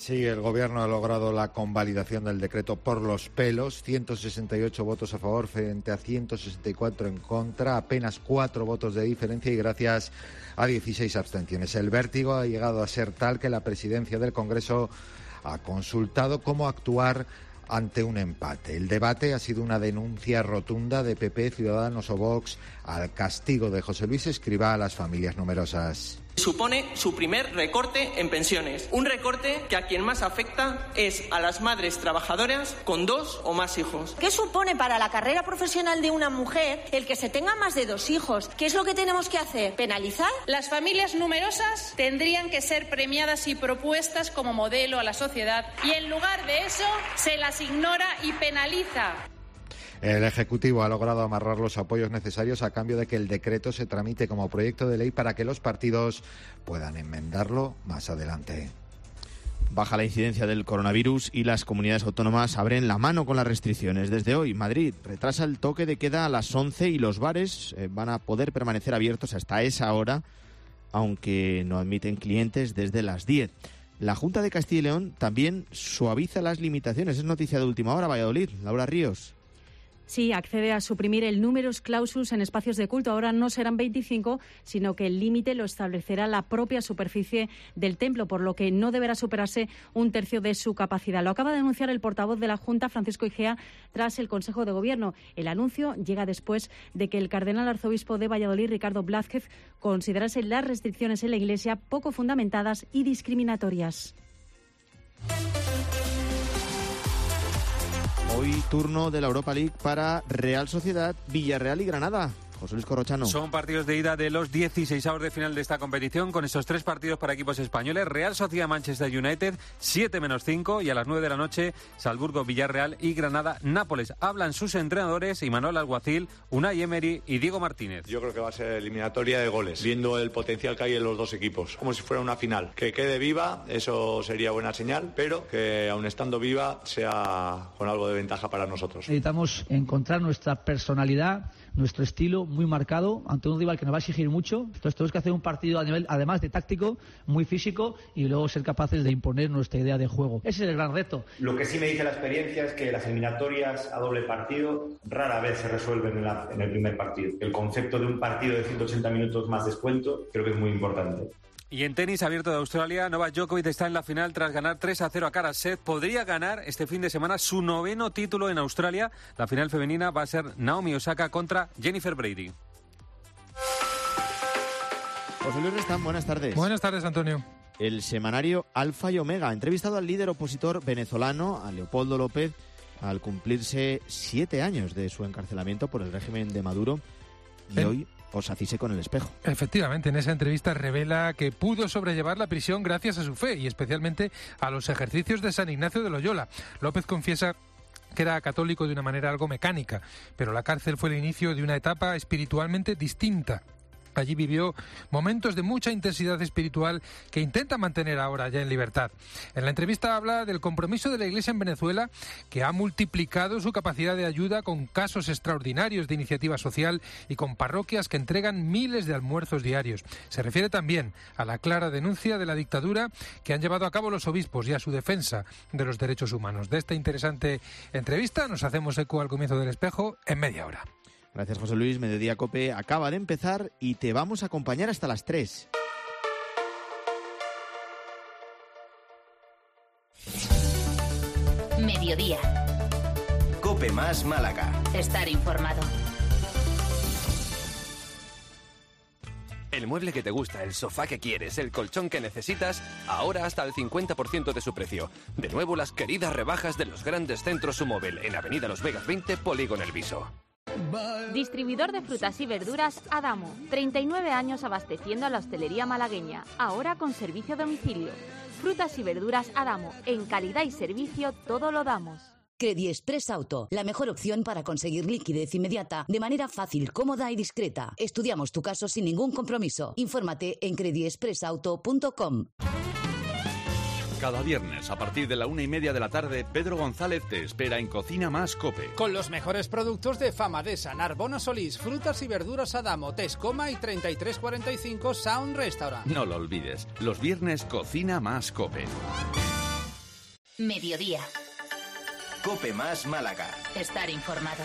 Sí, el Gobierno ha logrado la convalidación del decreto por los pelos, 168 votos a favor frente a 164 en contra, apenas 4 votos de diferencia y gracias a 16 abstenciones. El vértigo ha llegado a ser tal que la presidencia del Congreso ha consultado cómo actuar ante un empate. El debate ha sido una denuncia rotunda de PP, Ciudadanos o Vox al castigo de José Luis Escrivá a las familias numerosas. Supone su primer recorte en pensiones. Un recorte que a quien más afecta es a las madres trabajadoras con 2 o más hijos. ¿Qué supone para la carrera profesional de una mujer el que se tenga más de 2 hijos? ¿Qué es lo que tenemos que hacer? ¿Penalizar? Las familias numerosas tendrían que ser premiadas y propuestas como modelo a la sociedad y en lugar de eso se las ignora y penaliza. El Ejecutivo ha logrado amarrar los apoyos necesarios a cambio de que el decreto se tramite como proyecto de ley para que los partidos puedan enmendarlo más adelante. Baja la incidencia del coronavirus y las comunidades autónomas abren la mano con las restricciones. Desde hoy, Madrid retrasa el toque de queda a las 11 y los bares van a poder permanecer abiertos hasta esa hora, aunque no admiten clientes desde las 10. La Junta de Castilla y León también suaviza las limitaciones. Es noticia de última hora, Valladolid. Laura Ríos. Sí, accede a suprimir el numerus clausus en espacios de culto. Ahora no serán 25, sino que el límite lo establecerá la propia superficie del templo, por lo que no deberá superarse 1/3 de su capacidad. Lo acaba de anunciar el portavoz de la Junta, Francisco Igea, tras el Consejo de Gobierno. El anuncio llega después de que el cardenal arzobispo de Valladolid, Ricardo Blázquez, considerase las restricciones en la Iglesia poco fundamentadas y discriminatorias. Hoy turno de la Europa League para Real Sociedad, Villarreal y Granada. José Luis Corrochano. Son partidos de ida de los 16avos de final de esta competición, con esos 3 partidos para equipos españoles. Real Sociedad Manchester United, 7-5, y a las 9 de la noche, Salzburgo Villarreal y Granada Nápoles. Hablan sus entrenadores, Imanol Alguacil, Unai Emery y Diego Martínez. Yo creo que va a ser eliminatoria de goles, viendo el potencial que hay en los dos equipos, como si fuera una final. Que quede viva, eso sería buena señal, pero que aun estando viva sea con algo de ventaja para nosotros. Necesitamos encontrar nuestra personalidad, nuestro estilo muy marcado ante un rival que nos va a exigir mucho. Entonces tenemos que hacer un partido a nivel, además de táctico, muy físico, y luego ser capaces de imponer nuestra idea de juego. Ese es el gran reto. Lo que sí me dice la experiencia es que las eliminatorias a doble partido rara vez se resuelven en el primer partido. El concepto de un partido de 180 minutos más descuento creo que es muy importante. Y en tenis abierto de Australia, Novak Djokovic está en la final tras ganar 3-0 a Karasev. Podría ganar este fin de semana su 9º título en Australia. La final femenina va a ser Naomi Osaka contra Jennifer Brady. José Luis Restán, buenas tardes. Buenas tardes, Antonio. El semanario Alfa y Omega ha entrevistado al líder opositor venezolano, a Leopoldo López, al cumplirse 7 años de su encarcelamiento por el régimen de Maduro. Y hoy os hacise con el espejo. Efectivamente, en esa entrevista revela que pudo sobrellevar la prisión gracias a su fe y especialmente a los ejercicios de San Ignacio de Loyola. López confiesa que era católico de una manera algo mecánica, pero la cárcel fue el inicio de una etapa espiritualmente distinta. Allí vivió momentos de mucha intensidad espiritual que intenta mantener ahora ya en libertad. En la entrevista habla del compromiso de la Iglesia en Venezuela, que ha multiplicado su capacidad de ayuda con casos extraordinarios de iniciativa social y con parroquias que entregan miles de almuerzos diarios. Se refiere también a la clara denuncia de la dictadura que han llevado a cabo los obispos y a su defensa de los derechos humanos. De esta interesante entrevista nos hacemos eco al comienzo del espejo en media hora. Gracias, José Luis. Mediodía Cope acaba de empezar y te vamos a acompañar hasta las 3. Mediodía. Cope más Málaga. Estar informado. El mueble que te gusta, el sofá que quieres, el colchón que necesitas, ahora hasta el 50% de su precio. De nuevo las queridas rebajas de los grandes centros Sumóvel en Avenida Los Vegas 20, Polígono El Viso. Distribuidor de frutas y verduras Adamo. 39 años abasteciendo a la hostelería malagueña, ahora con servicio a domicilio. Frutas y verduras Adamo. En calidad y servicio todo lo damos. Credit Express Auto, la mejor opción para conseguir liquidez inmediata de manera fácil, cómoda y discreta. Estudiamos tu caso sin ningún compromiso. Infórmate en creditexpressauto.com. Cada viernes, a partir de la 1:30 de la tarde, Pedro González te espera en Cocina Más Cope. Con los mejores productos de Famadesa, Narbona Solís, frutas y verduras Adamo, Tescoma y 3345 Sound Restaurant. No lo olvides, los viernes Cocina Más Cope. Mediodía. COPE más Málaga. Estar informado.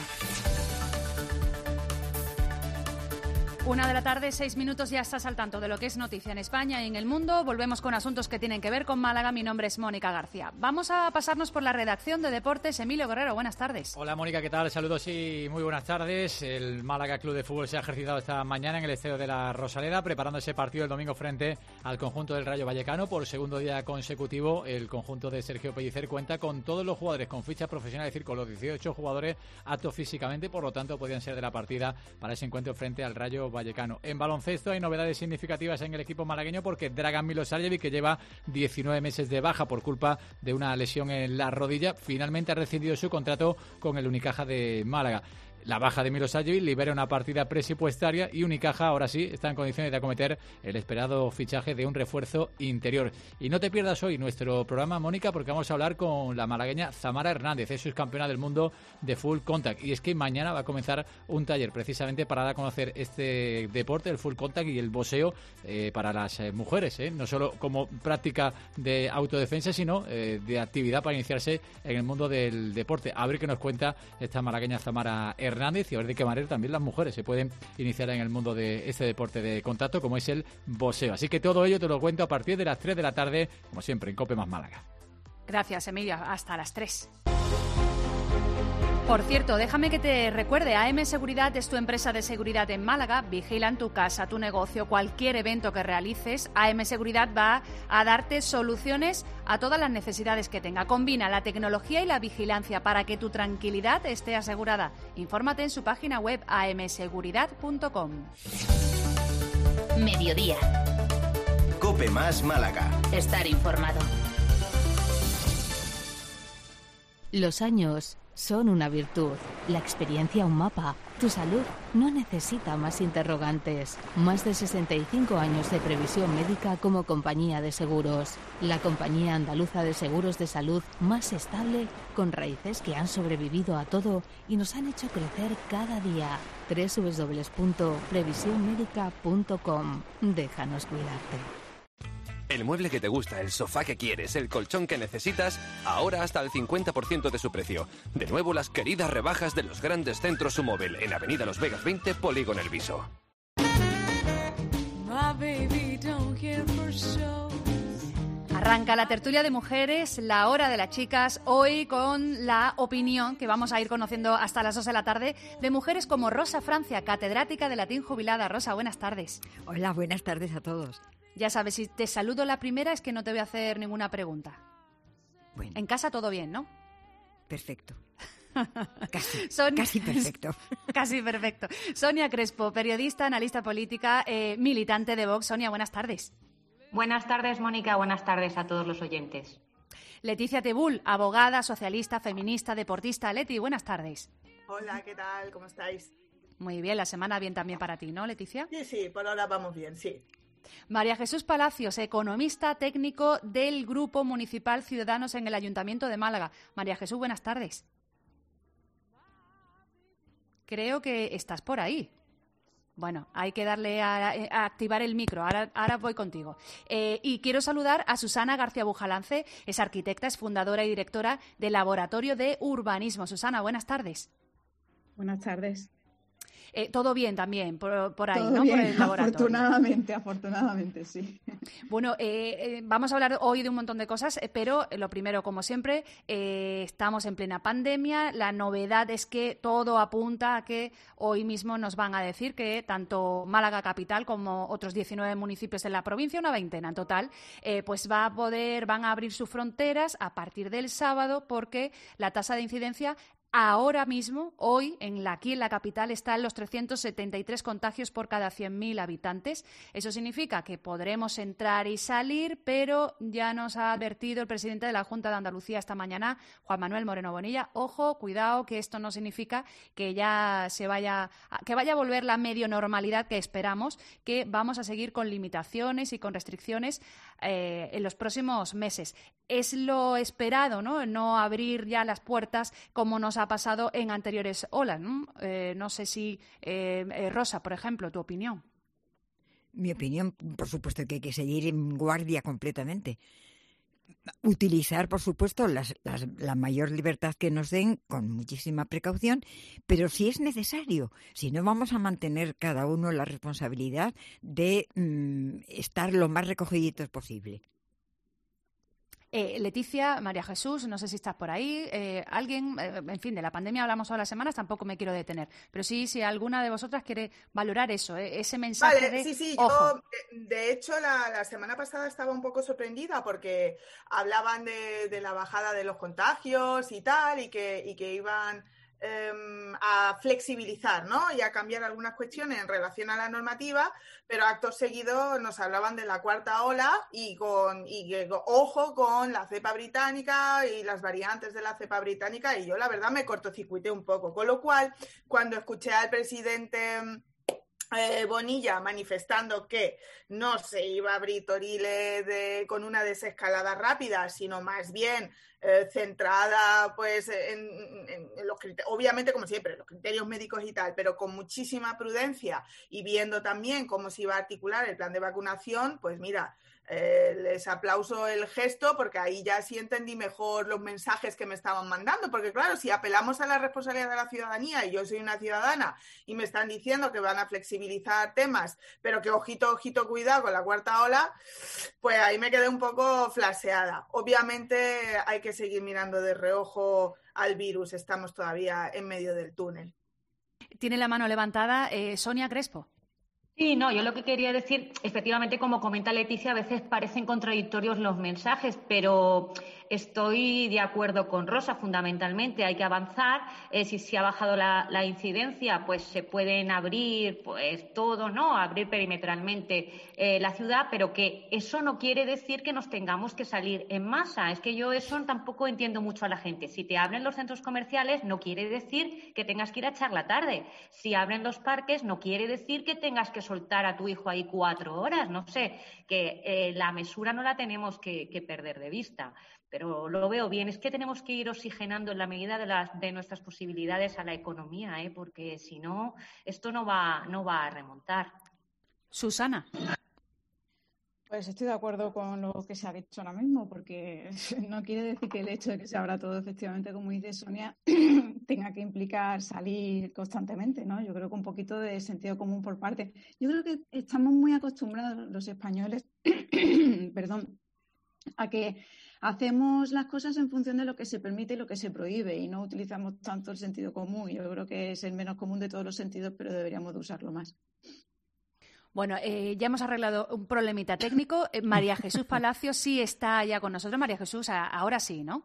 1:00 PM, 6 minutos, ya estás al tanto de lo que es noticia en España y en el mundo. Volvemos con asuntos que tienen que ver con Málaga. Mi nombre es Mónica García. Vamos a pasarnos por la redacción de Deportes. Emilio Guerrero, buenas tardes. Hola Mónica, ¿qué tal? Saludos y muy buenas tardes. El Málaga Club de Fútbol se ha ejercitado esta mañana en el estadio de la Rosaleda, preparando ese partido el domingo frente al conjunto del Rayo Vallecano. Por segundo día consecutivo, el conjunto de Sergio Pellicer cuenta con todos los jugadores con ficha profesional, es decir, con los 18 jugadores aptos físicamente, por lo tanto podían ser de la partida para ese encuentro frente al Rayo Vallecano. En baloncesto hay novedades significativas en el equipo malagueño porque Dragan Milosavljević, que lleva 19 meses de baja por culpa de una lesión en la rodilla, finalmente ha rescindido su contrato con el Unicaja de Málaga. La baja de Milosavljević libera una partida presupuestaria y Unicaja ahora sí está en condiciones de acometer el esperado fichaje de un refuerzo interior. Y no te pierdas hoy nuestro programa, Mónica, porque vamos a hablar con la malagueña Zamara Hernández, es subcampeona del mundo de Full Contact. Y es que mañana va a comenzar un taller precisamente para dar a conocer este deporte, el Full Contact y el boxeo para las mujeres, no solo como práctica de autodefensa, sino de actividad para iniciarse en el mundo del deporte. A ver qué nos cuenta esta malagueña Zamara Hernández y a ver de qué manera también las mujeres se pueden iniciar en el mundo de este deporte de contacto como es el boxeo. Así que todo ello te lo cuento a partir de las 3 de la tarde, como siempre, en COPE más Málaga. Gracias, Emilio. Hasta las 3. Por cierto, déjame que te recuerde, AM Seguridad es tu empresa de seguridad en Málaga. Vigilan tu casa, tu negocio, cualquier evento que realices. AM Seguridad va a darte soluciones a todas las necesidades que tenga. Combina la tecnología y la vigilancia para que tu tranquilidad esté asegurada. Infórmate en su página web amseguridad.com. Mediodía. COPE más Málaga. Estar informado. Los años son una virtud, la experiencia un mapa. Tu salud no necesita más interrogantes. Más de 65 años de previsión médica como compañía de seguros. La compañía andaluza de seguros de salud más estable, con raíces que han sobrevivido a todo y nos han hecho crecer cada día. www.previsionmedica.com. Déjanos cuidarte. El mueble que te gusta, el sofá que quieres, el colchón que necesitas, ahora hasta el 50% de su precio. De nuevo las queridas rebajas de los grandes centros Sumóvel en Avenida Los Vegas 20, Polígono El Viso. Arranca la tertulia de mujeres, la hora de las chicas, hoy con la opinión que vamos a ir conociendo hasta las 2 de la tarde de mujeres como Rosa Francia, catedrática de latín jubilada. Rosa, buenas tardes. Hola, buenas tardes a todos. Ya sabes, si te saludo la primera es que no te voy a hacer ninguna pregunta. Bueno. En casa todo bien, ¿no? Perfecto. Casi perfecto. Casi perfecto. Sonia Crespo, periodista, analista política, militante de Vox. Sonia, buenas tardes. Buenas tardes, Mónica. Buenas tardes a todos los oyentes. Leticia Tebul, abogada, socialista, feminista, deportista. Leti, buenas tardes. Hola, ¿qué tal? ¿Cómo estáis? Muy bien, la semana bien también para ti, ¿no, Leticia? Sí, por ahora vamos bien, sí. María Jesús Palacios, economista técnico del Grupo Municipal Ciudadanos en el Ayuntamiento de Málaga. María Jesús, buenas tardes. Creo que estás por ahí. Bueno, hay que darle a activar el micro. Ahora voy contigo. Y quiero saludar a Susana García Bujalance. Es arquitecta, es fundadora y directora del Laboratorio de Urbanismo. Susana, buenas tardes. Buenas tardes. Todo bien también por ahí, todo ¿no? Bien, por el laboratorio. Afortunadamente, sí. Bueno, vamos a hablar hoy de un montón de cosas, pero lo primero, como siempre, estamos en plena pandemia. La novedad es que todo apunta a que hoy mismo nos van a decir que tanto Málaga capital como otros 19 municipios de la provincia, una veintena en total, pues van a abrir sus fronteras a partir del sábado, porque la tasa de incidencia ahora mismo, hoy, aquí en la capital, están los 373 contagios por cada 100.000 habitantes. Eso significa que podremos entrar y salir, pero ya nos ha advertido el presidente de la Junta de Andalucía esta mañana, Juan Manuel Moreno Bonilla. Ojo, cuidado, que esto no significa que ya que vaya a volver la medio normalidad que esperamos, que vamos a seguir con limitaciones y con restricciones en los próximos meses. Es lo esperado, ¿no? No abrir ya las puertas como nos ha pasado en anteriores olas, ¿no? No sé si, Rosa, por ejemplo, tu opinión. Mi opinión, por supuesto que hay que seguir en guardia completamente. utilizar, por supuesto, la mayor libertad que nos den con muchísima precaución, pero si es necesario, si no vamos a mantener cada uno la responsabilidad de estar lo más recogiditos posible. Leticia, María Jesús, no sé si estás por ahí, alguien, en fin, de la pandemia hablamos todas las semanas, tampoco me quiero detener, pero sí, si alguna de vosotras quiere valorar eso, ese mensaje vale, sí, ojo. Yo de hecho la semana pasada estaba un poco sorprendida porque hablaban de la bajada de los contagios y tal, y que iban a flexibilizar, ¿no? Y a cambiar algunas cuestiones en relación a la normativa, pero acto seguido nos hablaban de la cuarta ola y ojo con la cepa británica y las variantes de la cepa británica, y yo la verdad me cortocircuité un poco, con lo cual cuando escuché al presidente Bonilla manifestando que no se iba a abrir Toriles con una desescalada rápida, sino más bien centrada pues en los criterios, obviamente como siempre, los criterios médicos y tal, pero con muchísima prudencia y viendo también cómo se iba a articular el plan de vacunación, pues mira, les aplauso el gesto, porque ahí ya sí entendí mejor los mensajes que me estaban mandando, porque claro, si apelamos a la responsabilidad de la ciudadanía y yo soy una ciudadana y me están diciendo que van a flexibilizar temas, pero que ojito, cuidado con la cuarta ola, pues ahí me quedé un poco flaseada. Obviamente hay que seguir mirando de reojo al virus, estamos todavía en medio del túnel. Tiene la mano levantada Sonia Crespo. Sí, no, yo lo que quería decir, efectivamente, como comenta Leticia, a veces parecen contradictorios los mensajes, pero estoy de acuerdo con Rosa, fundamentalmente. Hay que avanzar. Si se ha bajado la incidencia, pues se pueden abrir pues todo, ¿no? Abrir perimetralmente la ciudad, pero que eso no quiere decir que nos tengamos que salir en masa. Es que yo eso tampoco entiendo mucho a la gente. Si te abren los centros comerciales, no quiere decir que tengas que ir a echar la tarde. Si abren los parques, no quiere decir que tengas que soltar a tu hijo ahí 4 horas. No sé, que la mesura no la tenemos que perder de vista. Pero lo veo bien, es que tenemos que ir oxigenando en la medida de nuestras posibilidades a la economía, porque si no, esto no va a remontar. Susana. Pues estoy de acuerdo con lo que se ha dicho ahora mismo, porque no quiere decir que el hecho de que se abra todo, efectivamente, como dice Sonia, tenga que implicar salir constantemente, ¿no? Yo creo que un poquito de sentido común por parte. Yo creo que estamos muy acostumbrados los españoles, perdón, a que hacemos las cosas en función de lo que se permite y lo que se prohíbe, y no utilizamos tanto el sentido común. Yo creo que es el menos común de todos los sentidos, pero deberíamos de usarlo más. Bueno, ya hemos arreglado un problemita técnico. María Jesús Palacio sí está ya con nosotros. María Jesús, ahora sí, ¿no?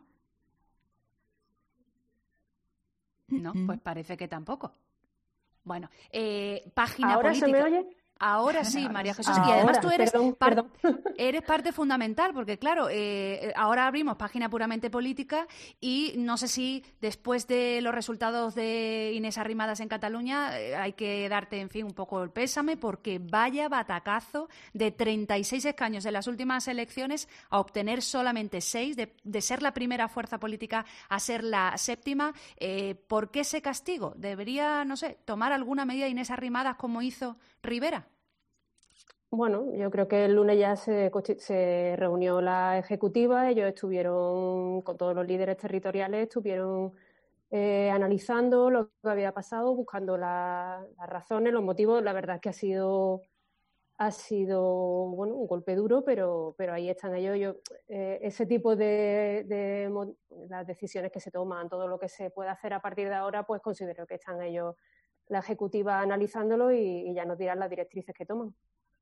No, pues parece que tampoco. Bueno, página ¿Ahora política. se me oye? Ahora sí, María Jesús. Y además tú eres, eres parte fundamental, porque claro, ahora abrimos página puramente política y no sé si después de los resultados de Inés Arrimadas en Cataluña hay que darte, en fin, un poco el pésame, porque vaya batacazo de 36 escaños en las últimas elecciones a obtener solamente 6, de ser la primera fuerza política a ser la séptima. ¿Por qué ese castigo? ¿Debería, no sé, tomar alguna medida Inés Arrimadas como hizo Rivera? Bueno, yo creo que el lunes ya se reunió la ejecutiva, ellos estuvieron con todos los líderes territoriales, estuvieron analizando lo que había pasado, buscando las razones, los motivos. La verdad es que ha sido bueno, un golpe duro, pero ahí están ellos. Ese tipo de las decisiones que se toman, todo lo que se puede hacer a partir de ahora, pues considero que están ellos, la ejecutiva, analizándolo y ya nos dirán las directrices que toman.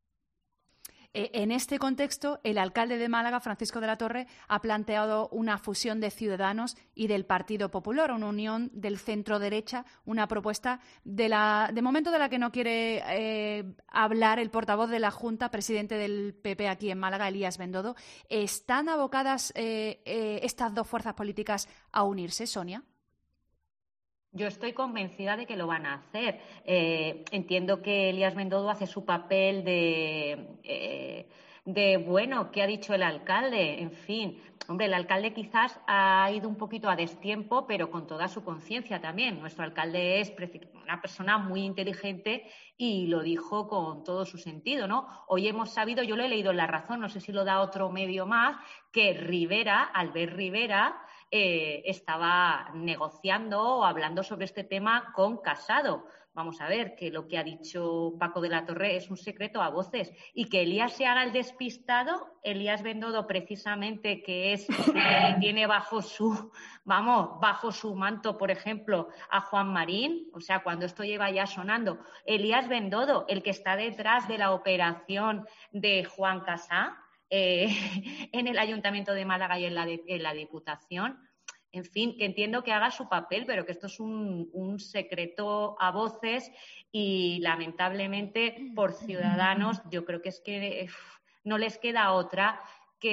En este contexto, el alcalde de Málaga, Francisco de la Torre, ha planteado una fusión de Ciudadanos y del Partido Popular, una unión del centro-derecha, una propuesta de momento de la que no quiere hablar el portavoz de la Junta, presidente del PP aquí en Málaga, Elías Bendodo. ¿Están abocadas estas dos fuerzas políticas a unirse, Sonia? Yo estoy convencida de que lo van a hacer. Entiendo que Elías Bendodo hace su papel de bueno, ¿qué ha dicho el alcalde? En fin, Hombre, el alcalde quizás ha ido un poquito a destiempo, pero con toda su conciencia también. Nuestro alcalde es una persona muy inteligente y lo dijo con todo su sentido, ¿no? Hoy hemos sabido, yo lo he leído en La Razón, no sé si lo da otro medio más, que Albert Rivera, estaba negociando o hablando sobre este tema con Casado. Vamos a ver, que lo que ha dicho Paco de la Torre es un secreto a voces y que Elías se haga el despistado, Elías Bendodo precisamente, que es tiene bajo su manto, por ejemplo, a Juan Marín, o sea, cuando esto lleva ya sonando, Elías Bendodo, el que está detrás de la operación de Juan Casá, en el Ayuntamiento de Málaga y en la Diputación. En fin, que entiendo que haga su papel, pero que esto es un secreto a voces y, lamentablemente, por Ciudadanos, yo creo que es que no les queda otra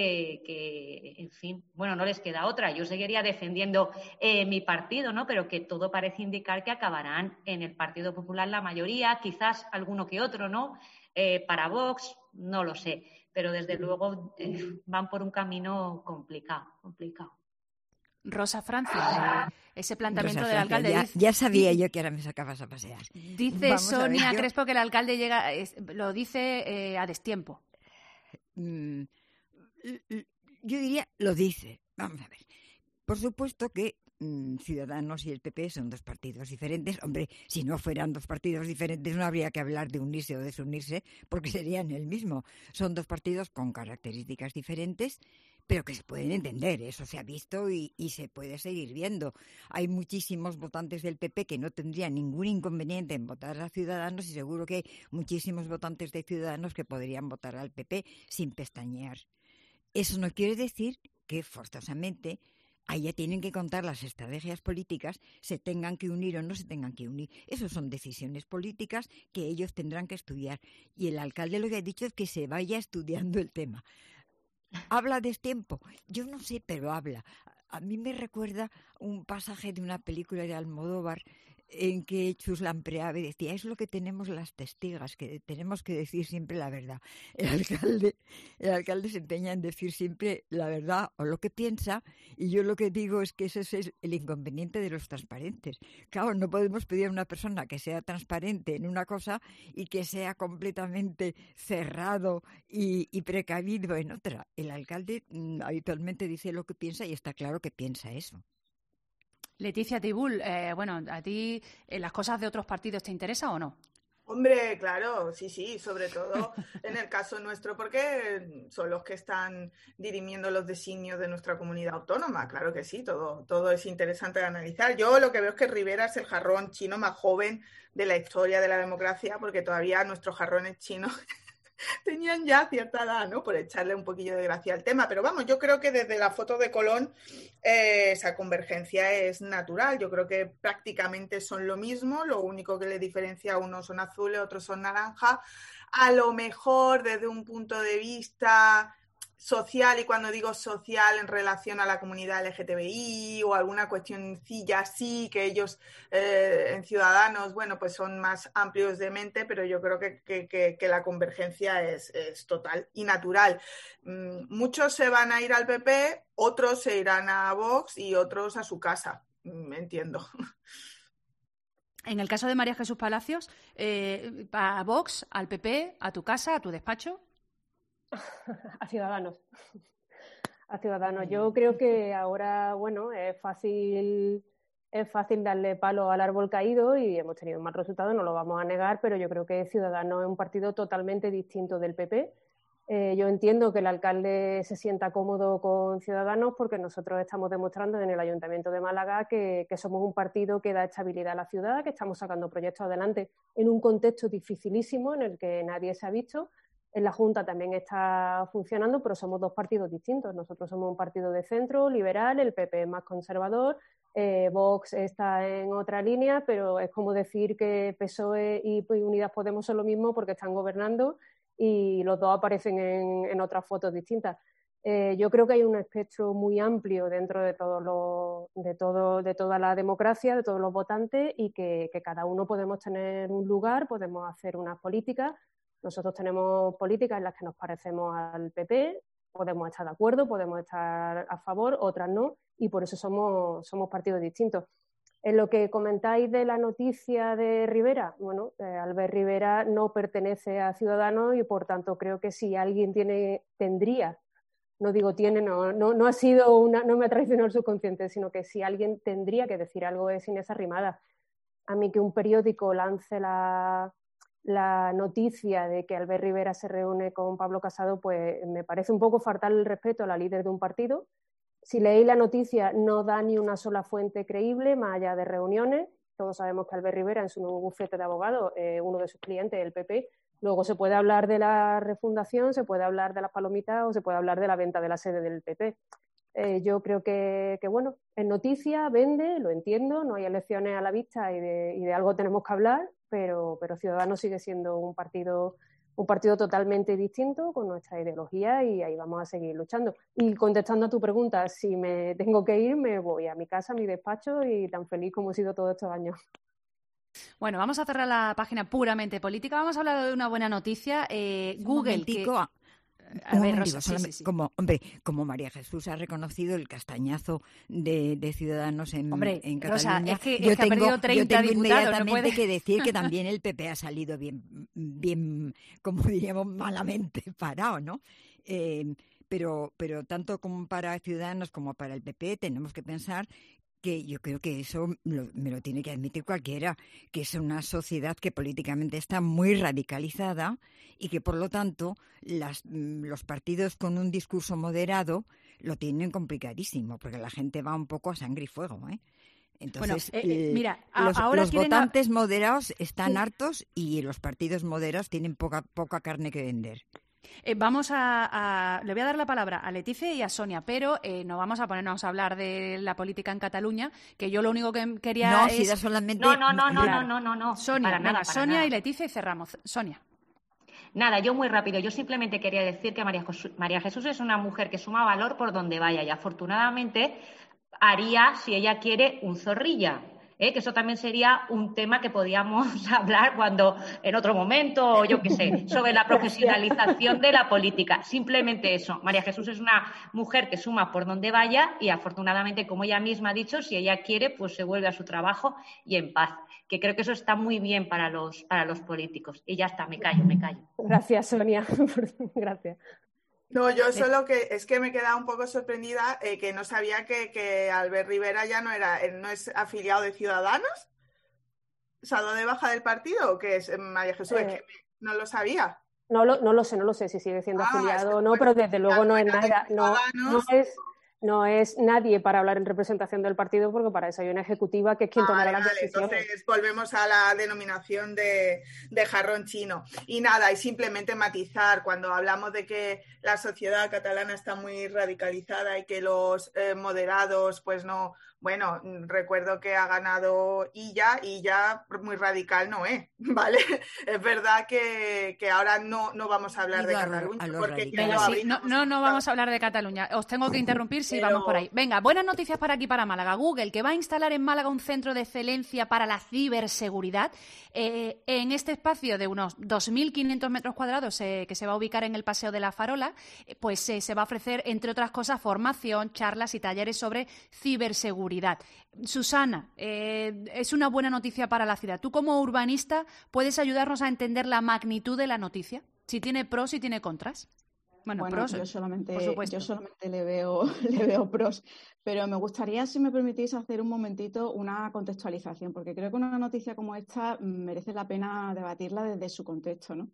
en fin, bueno, no les queda otra. Yo seguiría defendiendo mi partido, ¿no? Pero que todo parece indicar que acabarán en el Partido Popular la mayoría, quizás alguno que otro, ¿no? Para Vox, no lo sé. Pero, desde luego, van por un camino complicado. Rosa Francia, ese planteamiento del alcalde. Ya sabía yo que ahora me sacabas a pasear. Dice Sonia Crespo que el alcalde lo dice a destiempo. Yo diría, lo dice. Vamos a ver. Por supuesto que Ciudadanos y el PP son dos partidos diferentes. Hombre, si no fueran dos partidos diferentes no habría que hablar de unirse o desunirse, porque serían el mismo. Son dos partidos con características diferentes, pero que se pueden entender. Eso se ha visto y se puede seguir viendo. Hay muchísimos votantes del PP que no tendrían ningún inconveniente en votar a Ciudadanos, y seguro que hay muchísimos votantes de Ciudadanos que podrían votar al PP sin pestañear. Eso no quiere decir que forzosamente allá tienen que contar las estrategias políticas, se tengan que unir o no se tengan que unir. Eso son decisiones políticas que ellos tendrán que estudiar. Y el alcalde lo que ha dicho es que se vaya estudiando el tema. ¿Habla de tiempo? Yo no sé, pero habla. A mí me recuerda un pasaje de una película de Almodóvar en que Chus Lampreave decía: es lo que tenemos las testigas, que tenemos que decir siempre la verdad. El alcalde se empeña en decir siempre la verdad o lo que piensa, y yo lo que digo es que ese es el inconveniente de los transparentes. Claro, no podemos pedir a una persona que sea transparente en una cosa y que sea completamente cerrado y precavido en otra. El alcalde habitualmente dice lo que piensa y está claro que piensa eso. Leticia Tibul, bueno, ¿a ti las cosas de otros partidos te interesan o no? Hombre, claro, sí, sobre todo en el caso nuestro, porque son los que están dirimiendo los designios de nuestra comunidad autónoma. Claro que sí, todo es interesante de analizar. Yo lo que veo es que Rivera es el jarrón chino más joven de la historia de la democracia, porque todavía nuestros jarrones chinos tenían ya cierta edad, ¿no? Por echarle un poquillo de gracia al tema. Pero vamos, yo creo que desde la foto de Colón esa convergencia es natural. Yo creo que prácticamente son lo mismo. Lo único que le diferencia, unos son azules, otros son naranja. A lo mejor desde un punto de vista social, y cuando digo social en relación a la comunidad LGTBI o alguna cuestioncilla así, que ellos en Ciudadanos, bueno, pues son más amplios de mente, pero yo creo que la convergencia es total y natural. Muchos se van a ir al PP, otros se irán a Vox y otros a su casa, entiendo. En el caso de María Jesús Palacios, a Vox, al PP, a tu casa, a tu despacho. A Ciudadanos. A Ciudadanos. Yo creo que ahora, bueno, es fácil darle palo al árbol caído y hemos tenido un mal resultado, no lo vamos a negar, pero yo creo que Ciudadanos es un partido totalmente distinto del PP. Yo entiendo que el alcalde se sienta cómodo con Ciudadanos porque nosotros estamos demostrando en el Ayuntamiento de Málaga que somos un partido que da estabilidad a la ciudad, que estamos sacando proyectos adelante en un contexto dificilísimo en el que nadie se ha visto. En la Junta también está funcionando, pero somos dos partidos distintos. Nosotros somos un partido de centro, liberal, el PP es más conservador, Vox está en otra línea, pero es como decir que PSOE y Unidas Podemos son lo mismo porque están gobernando y los dos aparecen en otras fotos distintas. Yo creo que hay un espectro muy amplio dentro de toda la democracia, de todos los votantes, y que cada uno podemos tener un lugar, podemos hacer unas políticas. Nosotros tenemos políticas en las que nos parecemos al PP, podemos estar de acuerdo, podemos estar a favor, otras no, y por eso somos partidos distintos. En lo que comentáis de la noticia de Rivera, bueno, Albert Rivera no pertenece a Ciudadanos y por tanto creo que si alguien tendría, no digo tiene, no ha sido no me ha traicionado el subconsciente, sino que si alguien tendría que decir algo es Inés Arrimadas. A mí que un periódico lance la noticia de que Albert Rivera se reúne con Pablo Casado, pues me parece un poco faltar el respeto a la líder de un partido. Si leéis la noticia, no da ni una sola fuente creíble, más allá de reuniones. Todos sabemos que Albert Rivera, en su nuevo bufete de abogados, uno de sus clientes, el PP. Luego se puede hablar de la refundación, se puede hablar de las palomitas o se puede hablar de la venta de la sede del PP. Yo creo que bueno, en noticia, vende, lo entiendo, no hay elecciones a la vista y de algo tenemos que hablar, pero Ciudadanos sigue siendo un partido totalmente distinto con nuestra ideología y ahí vamos a seguir luchando. Y contestando a tu pregunta, si me tengo que ir, me voy a mi casa, a mi despacho y tan feliz como he sido todos estos años. Bueno, vamos a cerrar la página puramente política. Vamos a hablar de una buena noticia. Google, sí. Como María Jesús ha reconocido el castañazo de Ciudadanos en Cataluña, Rosa, es que ha perdido 30 diputados. Inmediatamente que decir que también el PP ha salido bien, como diríamos, malamente parado, ¿no? Pero tanto como para Ciudadanos como para el PP tenemos que pensar que yo creo que eso me lo tiene que admitir cualquiera, que es una sociedad que políticamente está muy radicalizada y que, por lo tanto, los partidos con un discurso moderado lo tienen complicadísimo, porque la gente va un poco a sangre y fuego, ¿eh? Entonces, los votantes moderados están hartos y los partidos moderados tienen poca carne que vender. Le voy a dar la palabra a Leticia y a Sonia, pero no vamos a ponernos a hablar de la política en Cataluña, que yo lo único que quería es... Si da solamente... No. Sonia, para nada, Sonia nada. Y Leticia y cerramos. Sonia. Nada, yo muy rápido. Yo simplemente quería decir que María Jesús es una mujer que suma valor por donde vaya y afortunadamente haría, si ella quiere, un Zorrilla. Que eso también sería un tema que podíamos hablar en otro momento, o yo qué sé, sobre la profesionalización de la política. Simplemente eso. María Jesús es una mujer que suma por donde vaya y afortunadamente, como ella misma ha dicho, si ella quiere, pues se vuelve a su trabajo y en paz. Que creo que eso está muy bien para los políticos. Y ya está, me callo. Gracias, Sonia. Gracias. No, yo solo es que me he quedado un poco sorprendida que no sabía que Albert Rivera ya no es afiliado de Ciudadanos. ¿Se ha dado de baja del partido o qué es, María Jesús? Es que no lo sabía. No lo sé si sigue siendo afiliado o no, pero desde luego no es nada. No es nadie para hablar en representación del partido, porque para eso hay una ejecutiva que es quien tomará las decisiones. Entonces volvemos a la denominación de jarrón chino. Y nada, y simplemente matizar, cuando hablamos de que la sociedad catalana está muy radicalizada y que los moderados, pues no... Bueno, recuerdo que ha ganado Illa y ya muy radical no es, ¿vale? Es verdad que ahora no vamos a hablar de Cataluña. No vamos a hablar de Cataluña. Os tengo que interrumpir si vamos por ahí. Venga, buenas noticias para aquí, para Málaga. Google, que va a instalar en Málaga un centro de excelencia para la ciberseguridad. En este espacio de unos 2.500 metros cuadrados que se va a ubicar en el Paseo de la Farola, pues se va a ofrecer, entre otras cosas, formación, charlas y talleres sobre ciberseguridad. Susana, es una buena noticia para la ciudad. Tú, como urbanista, ¿puedes ayudarnos a entender la magnitud de la noticia? Si tiene pros y tiene contras. Bueno, pros, yo solamente le veo pros, pero me gustaría, si me permitís, hacer un momentito una contextualización, porque creo que una noticia como esta merece la pena debatirla desde su contexto, ¿no?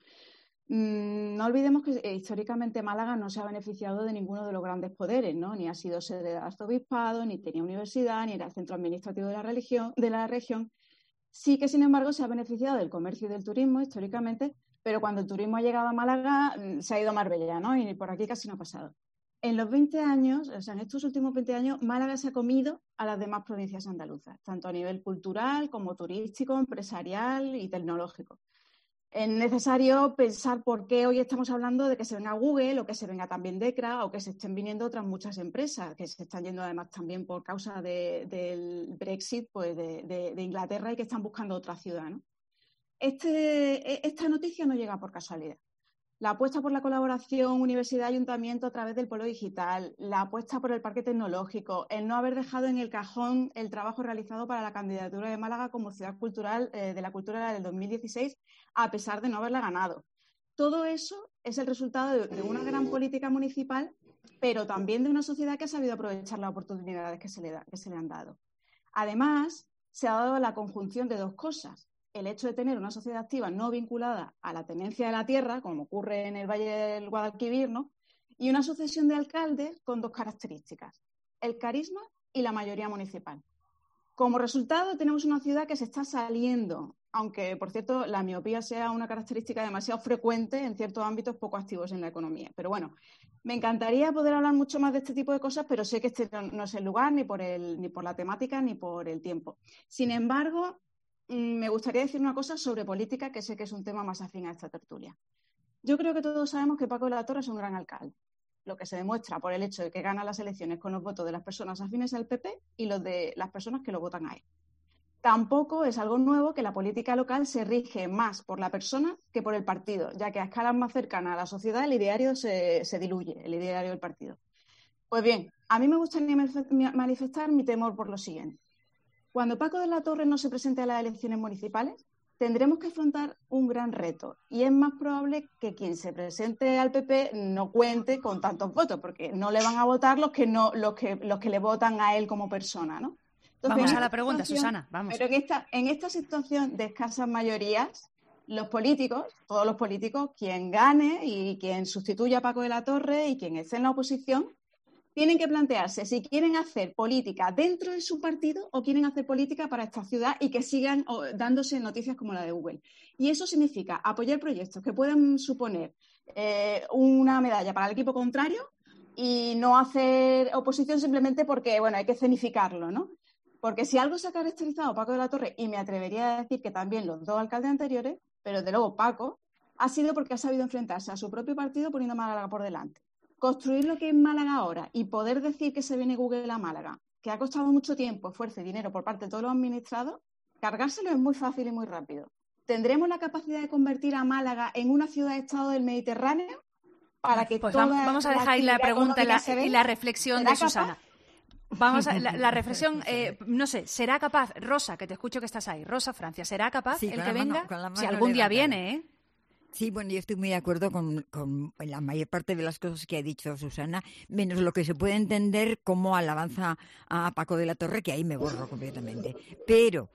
No olvidemos que históricamente Málaga no se ha beneficiado de ninguno de los grandes poderes, ¿no? Ni ha sido sede del arzobispado, ni tenía universidad, ni era el centro administrativo de la región. Sí que, sin embargo, se ha beneficiado del comercio y del turismo históricamente, pero cuando el turismo ha llegado a Málaga se ha ido a Marbella, ¿no? Y por aquí casi no ha pasado. En los 20 años, o sea, en estos últimos 20 años, Málaga se ha comido a las demás provincias andaluzas, tanto a nivel cultural como turístico, empresarial y tecnológico. Es necesario pensar por qué hoy estamos hablando de que se venga Google o que se venga también DECRA o que se estén viniendo otras muchas empresas que se están yendo además también por causa del Brexit, pues de Inglaterra, y que están buscando otra ciudad, ¿no? Esta noticia no llega por casualidad. La apuesta por la colaboración universidad-ayuntamiento a través del polo digital, la apuesta por el parque tecnológico, el no haber dejado en el cajón el trabajo realizado para la candidatura de Málaga como ciudad cultural de la cultura del 2016, a pesar de no haberla ganado. Todo eso es el resultado de una gran política municipal, pero también de una sociedad que ha sabido aprovechar las oportunidades que se le han dado. Además, se ha dado la conjunción de dos cosas. El hecho de tener una sociedad activa no vinculada a la tenencia de la tierra, como ocurre en el Valle del Guadalquivir, ¿no? Y una sucesión de alcaldes con dos características, el carisma y la mayoría municipal. Como resultado, tenemos una ciudad que se está saliendo, aunque, por cierto, la miopía sea una característica demasiado frecuente en ciertos ámbitos poco activos en la economía. Pero bueno, me encantaría poder hablar mucho más de este tipo de cosas, pero sé que este no es el lugar, ni por la temática, ni por el tiempo. Sin embargo, me gustaría decir una cosa sobre política, que sé que es un tema más afín a esta tertulia. Yo creo que todos sabemos que Paco de la Torre es un gran alcalde, lo que se demuestra por el hecho de que gana las elecciones con los votos de las personas afines al PP y los de las personas que lo votan a él. Tampoco es algo nuevo que la política local se rige más por la persona que por el partido, ya que a escalas más cercanas a la sociedad el ideario se diluye, el ideario del partido. Pues bien, a mí me gustaría manifestar mi temor por lo siguiente. Cuando Paco de la Torre no se presente a las elecciones municipales, tendremos que afrontar un gran reto y es más probable que quien se presente al PP no cuente con tantos votos, porque no le van a votar los que le votan a él como persona, ¿no? Entonces, vamos a la pregunta, Susana, vamos. Pero en esta situación de escasas mayorías, los políticos, todos los políticos, quien gane y quien sustituya a Paco de la Torre y quien esté en la oposición, tienen que plantearse si quieren hacer política dentro de su partido o quieren hacer política para esta ciudad y que sigan dándose noticias como la de Google. Y eso significa apoyar proyectos que puedan suponer una medalla para el equipo contrario y no hacer oposición simplemente porque, bueno, hay que escenificarlo, ¿no? Porque si algo se ha caracterizado a Paco de la Torre, y me atrevería a decir que también los dos alcaldes anteriores, pero desde luego Paco, ha sido porque ha sabido enfrentarse a su propio partido poniendo a Málaga por delante. Construir lo que es Málaga ahora y poder decir que se viene Google a Málaga, que ha costado mucho tiempo, esfuerzo y dinero por parte de todos los administrados, cargárselo es muy fácil y muy rápido. ¿Tendremos la capacidad de convertir a Málaga en una ciudad-estado del Mediterráneo? Para que pues vamos a dejar ahí la pregunta y la reflexión de Susana. Vamos a la reflexión, no sé, ¿será capaz, Rosa, que te escucho que estás ahí, Rosa Francia, ¿será capaz el que venga? Si algún día viene, ¿eh? Sí, bueno, yo estoy muy de acuerdo con la mayor parte de las cosas que ha dicho Susana, menos lo que se puede entender como alabanza a Paco de la Torre, que ahí me borro completamente. Pero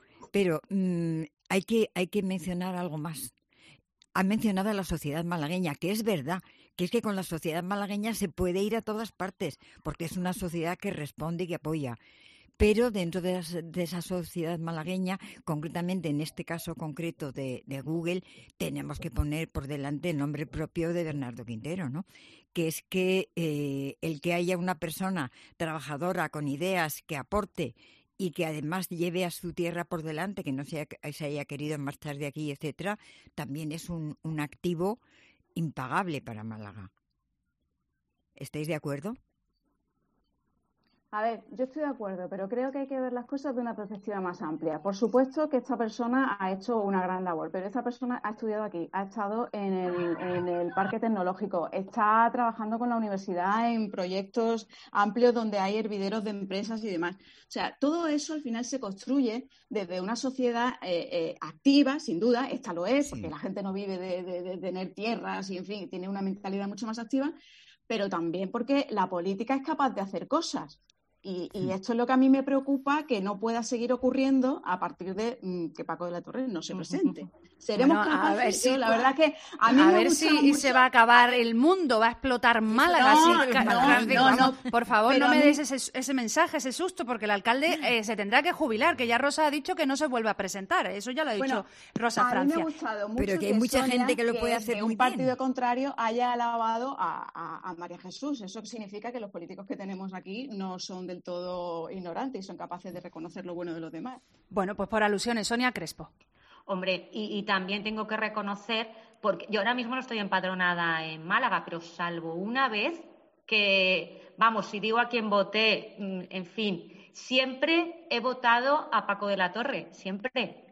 hay que mencionar algo más. Ha mencionado a la sociedad malagueña, que es verdad, que es que con la sociedad malagueña se puede ir a todas partes, porque es una sociedad que responde y que apoya. Pero dentro de esa sociedad malagueña, concretamente en este caso concreto de Google, tenemos que poner por delante el nombre propio de Bernardo Quintero, ¿no? Que es que el que haya una persona trabajadora con ideas que aporte y que además lleve a su tierra por delante, que no se haya querido marchar de aquí, etcétera, también es un activo impagable para Málaga. ¿Estáis de acuerdo? A ver, yo estoy de acuerdo, pero creo que hay que ver las cosas de una perspectiva más amplia. Por supuesto que esta persona ha hecho una gran labor, pero esta persona ha estudiado aquí, ha estado en el parque tecnológico, está trabajando con la universidad en proyectos amplios donde hay hervideros de empresas y demás. O sea, todo eso al final se construye desde una sociedad activa, sin duda, esta lo es, porque la gente no vive de tener tierras y, en fin, tiene una mentalidad mucho más activa, pero también porque la política es capaz de hacer cosas. Y esto es lo que a mí me preocupa, que no pueda seguir ocurriendo a partir de que Paco de la Torre no se presente. Seremos capaces, a ver si, la verdad que a mí a me ver gusta si mucho. se va a acabar el mundo, va a explotar Málaga. No, por favor, pero no me a mí- des ese mensaje, ese susto, porque el alcalde se tendrá que jubilar, que ya Rosa ha dicho que no se vuelve a presentar. Eso ya lo ha dicho Bueno, Rosa a mí me Francia. ha gustado mucho Pero que hay mucha Sonia, gente que lo puede hacer que muy un partido bien. contrario haya alabado a María Jesús. Eso significa que los políticos que tenemos aquí no son del todo ignorantes y son capaces de reconocer lo bueno de los demás. Bueno, pues por alusiones, Sonia Crespo. Hombre, y también tengo que reconocer, porque yo ahora mismo no estoy empadronada en Málaga, pero salvo una vez que, vamos, si digo a quién voté, en fin, siempre he votado a Paco de la Torre, siempre.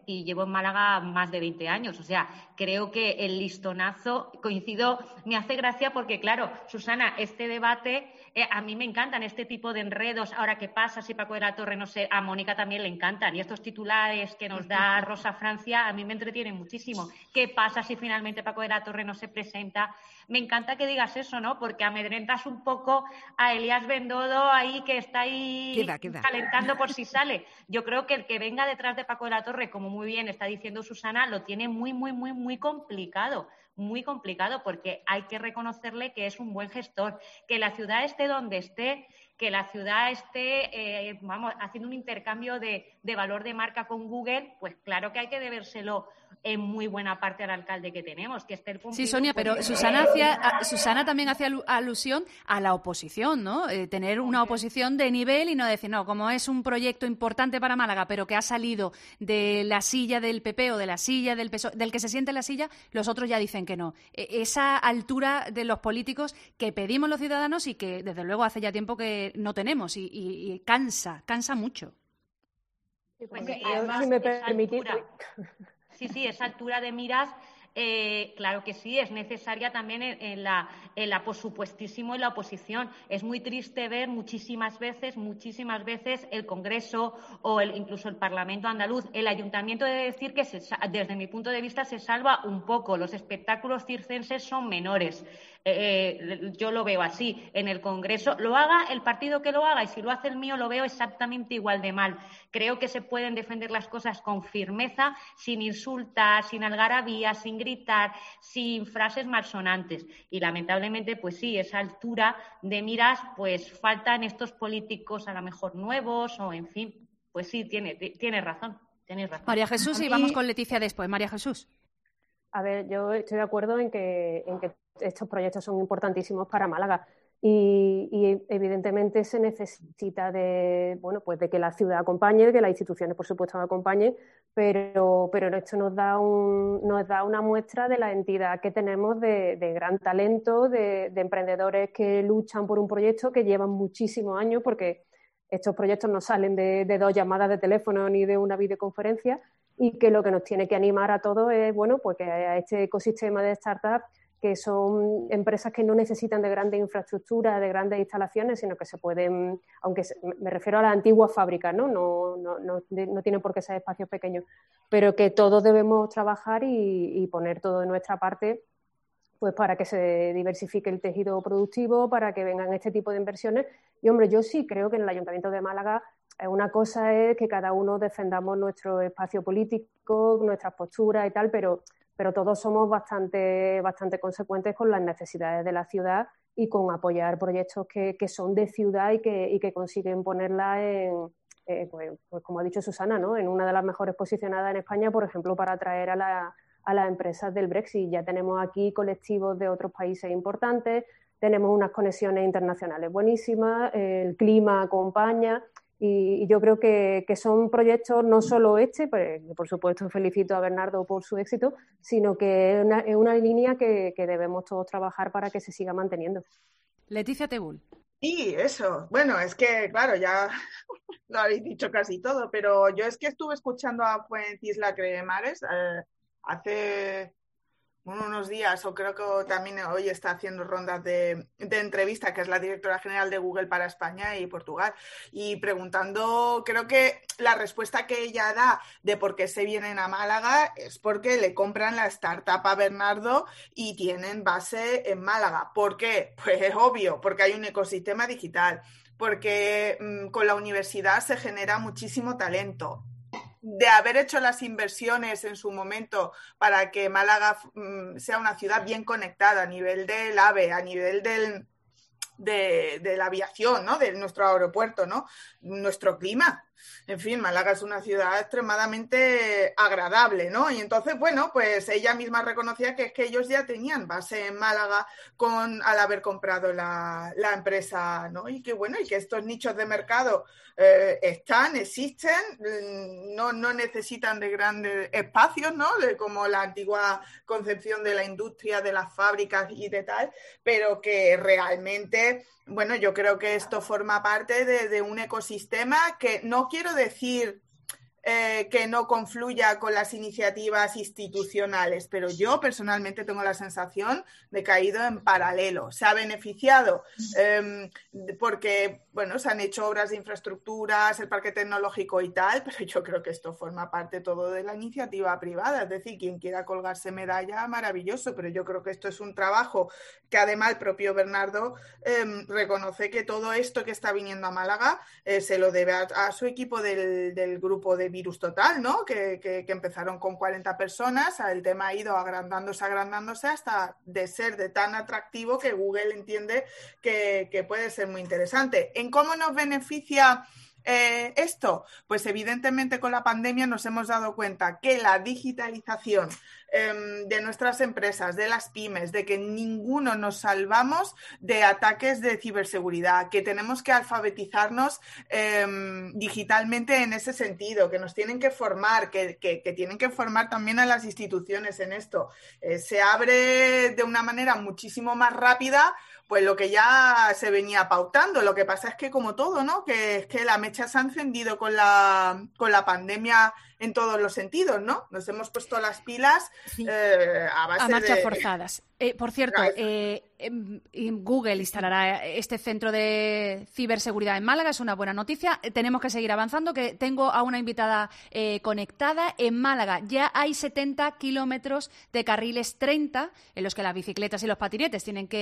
y llevo en Málaga más de 20 años. O sea, creo que el listonazo, coincido, me hace gracia porque, claro, Susana, este debate, a mí me encantan este tipo de enredos. Ahora, ¿qué pasa si Paco de la Torre, no sé, a Mónica también le encantan? Y estos titulares que nos da Rosa Francia a mí me entretienen muchísimo. ¿Qué pasa si finalmente Paco de la Torre no se presenta? Me encanta que digas eso, ¿no? Porque amedrentas un poco a Elías Bendodo ahí, que está ahí calentando por si sale. Yo creo que el que venga detrás de Paco de la Torre, como muy bien está diciendo Susana, lo tiene muy complicado. Muy complicado, porque hay que reconocerle que es un buen gestor, que la ciudad esté donde esté, que la ciudad esté, haciendo un intercambio de valor de marca con Google, pues claro que hay que debérselo en muy buena parte al alcalde que tenemos, que esté el cumplido. Sí, Sonia, pero Susana también hacía alusión a la oposición, ¿no? Tener una oposición de nivel y no decir, no, como es un proyecto importante para Málaga, pero que ha salido de la silla del PP o de la silla del PSOE, del que se siente en la silla, los otros ya dicen que no. Esa altura de los políticos que pedimos los ciudadanos y que, desde luego, hace ya tiempo que no tenemos y cansa mucho. Pues además, si me permitís. Sí, esa altura de miras, claro que sí, es necesaria también en la por supuestísimo, en la oposición. Es muy triste ver muchísimas veces el Congreso o incluso el Parlamento andaluz. El Ayuntamiento, he de decir que desde mi punto de vista se salva un poco. Los espectáculos circenses son menores. Yo lo veo así. En el Congreso, lo haga el partido que lo haga, y si lo hace el mío, lo veo exactamente igual de mal. Creo que se pueden defender las cosas con firmeza, sin insultar, sin algarabía, sin gritar, sin frases malsonantes. Y lamentablemente, pues sí, esa altura de miras, pues faltan estos políticos a lo mejor nuevos, o en fin, pues sí, tienes razón. María Jesús, y vamos con Leticia después. María Jesús. A ver, yo estoy de acuerdo en que estos proyectos son importantísimos para Málaga y evidentemente se necesita de que la ciudad acompañe, que las instituciones, por supuesto, acompañen, pero esto nos da una muestra de la entidad que tenemos de gran talento, de emprendedores que luchan por un proyecto que llevan muchísimos años, porque estos proyectos no salen de 2 llamadas de teléfono ni de una videoconferencia, y que lo que nos tiene que animar a todos es, que a este ecosistema de startups, que son empresas que no necesitan de grandes infraestructuras, de grandes instalaciones, sino que se pueden, aunque me refiero a las antiguas fábricas, no tienen por qué ser espacios pequeños, pero que todos debemos trabajar y poner todo de nuestra parte, pues para que se diversifique el tejido productivo, para que vengan este tipo de inversiones. Y, hombre, yo sí creo que en el Ayuntamiento de Málaga una cosa es que cada uno defendamos nuestro espacio político, nuestras posturas y tal, pero todos somos bastante consecuentes con las necesidades de la ciudad y con apoyar proyectos que son de ciudad y que consiguen ponerla pues como ha dicho Susana, ¿no? En una de las mejores posicionadas en España, por ejemplo, para atraer a las empresas del Brexit. Ya tenemos aquí colectivos de otros países importantes, tenemos unas conexiones internacionales buenísimas, el clima acompaña. Y yo creo que son proyectos, no solo pues, por supuesto felicito a Bernardo por su éxito, sino que es una línea que debemos todos trabajar para que se siga manteniendo. Leticia Tebul. Sí, eso. Bueno, es que, claro, ya lo habéis dicho casi todo, pero yo es que estuve escuchando a Fuencisla Cremares hace unos días, o creo que también hoy está haciendo rondas de entrevista, que es la directora general de Google para España y Portugal, y preguntando, creo que la respuesta que ella da de por qué se vienen a Málaga es porque le compran la startup a Bernardo y tienen base en Málaga. ¿Por qué? Pues es obvio, porque hay un ecosistema digital, porque con la universidad se genera muchísimo talento. De haber hecho las inversiones en su momento para que Málaga sea una ciudad bien conectada a nivel del AVE, a nivel de la aviación, ¿no? De nuestro aeropuerto, ¿no? Nuestro clima. En fin, Málaga es una ciudad extremadamente agradable, ¿no? Y entonces, bueno, pues ella misma reconocía que es que ellos ya tenían base en Málaga al haber comprado la empresa, ¿no? Y que, bueno, y que estos nichos de mercado existen, no necesitan de grandes espacios, ¿no? Como la antigua concepción de la industria, de las fábricas y de tal, pero que realmente, bueno, yo creo que esto forma parte de un ecosistema que no quiero decir que no confluya con las iniciativas institucionales, pero yo personalmente tengo la sensación de que ha ido en paralelo. Se ha beneficiado porque, bueno, se han hecho obras de infraestructuras, el parque tecnológico y tal, pero yo creo que esto forma parte todo de la iniciativa privada. Es decir, quien quiera colgarse medalla, maravilloso, pero yo creo que esto es un trabajo que además el propio Bernardo reconoce que todo esto que está viniendo a Málaga se lo debe a su equipo del grupo de Virus Total, ¿no? Que empezaron con 40 personas, el tema ha ido agrandándose hasta de ser de tan atractivo que Google entiende que puede ser muy interesante. ¿En cómo nos beneficia esto? Pues evidentemente con la pandemia nos hemos dado cuenta que la digitalización de nuestras empresas, de las pymes, de que ninguno nos salvamos de ataques de ciberseguridad, que tenemos que alfabetizarnos digitalmente en ese sentido, que nos tienen que formar, que tienen que formar también a las instituciones en esto. Se abre de una manera muchísimo más rápida pues lo que ya se venía pautando. Lo que pasa es que, como todo, ¿no? Que es que la mecha se ha encendido con la pandemia en todos los sentidos, ¿no? Nos hemos puesto las pilas a base a marchas de... forzadas. Por cierto, Google instalará este centro de ciberseguridad en Málaga, es una buena noticia. Tenemos que seguir avanzando, que tengo a una invitada conectada. En Málaga ya hay 70 kilómetros de carriles 30 en los que las bicicletas y los patinetes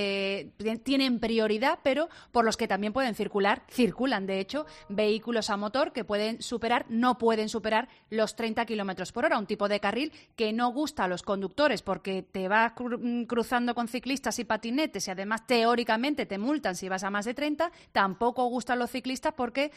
tienen prioridad, pero por los que también circulan de hecho, vehículos a motor que no pueden superar los 30 kilómetros por hora, un tipo de carril que no gusta a los conductores porque te vas cruzando con ciclistas y patinetes y además teóricamente te multan si vas a más de 30, tampoco gustan los ciclistas porque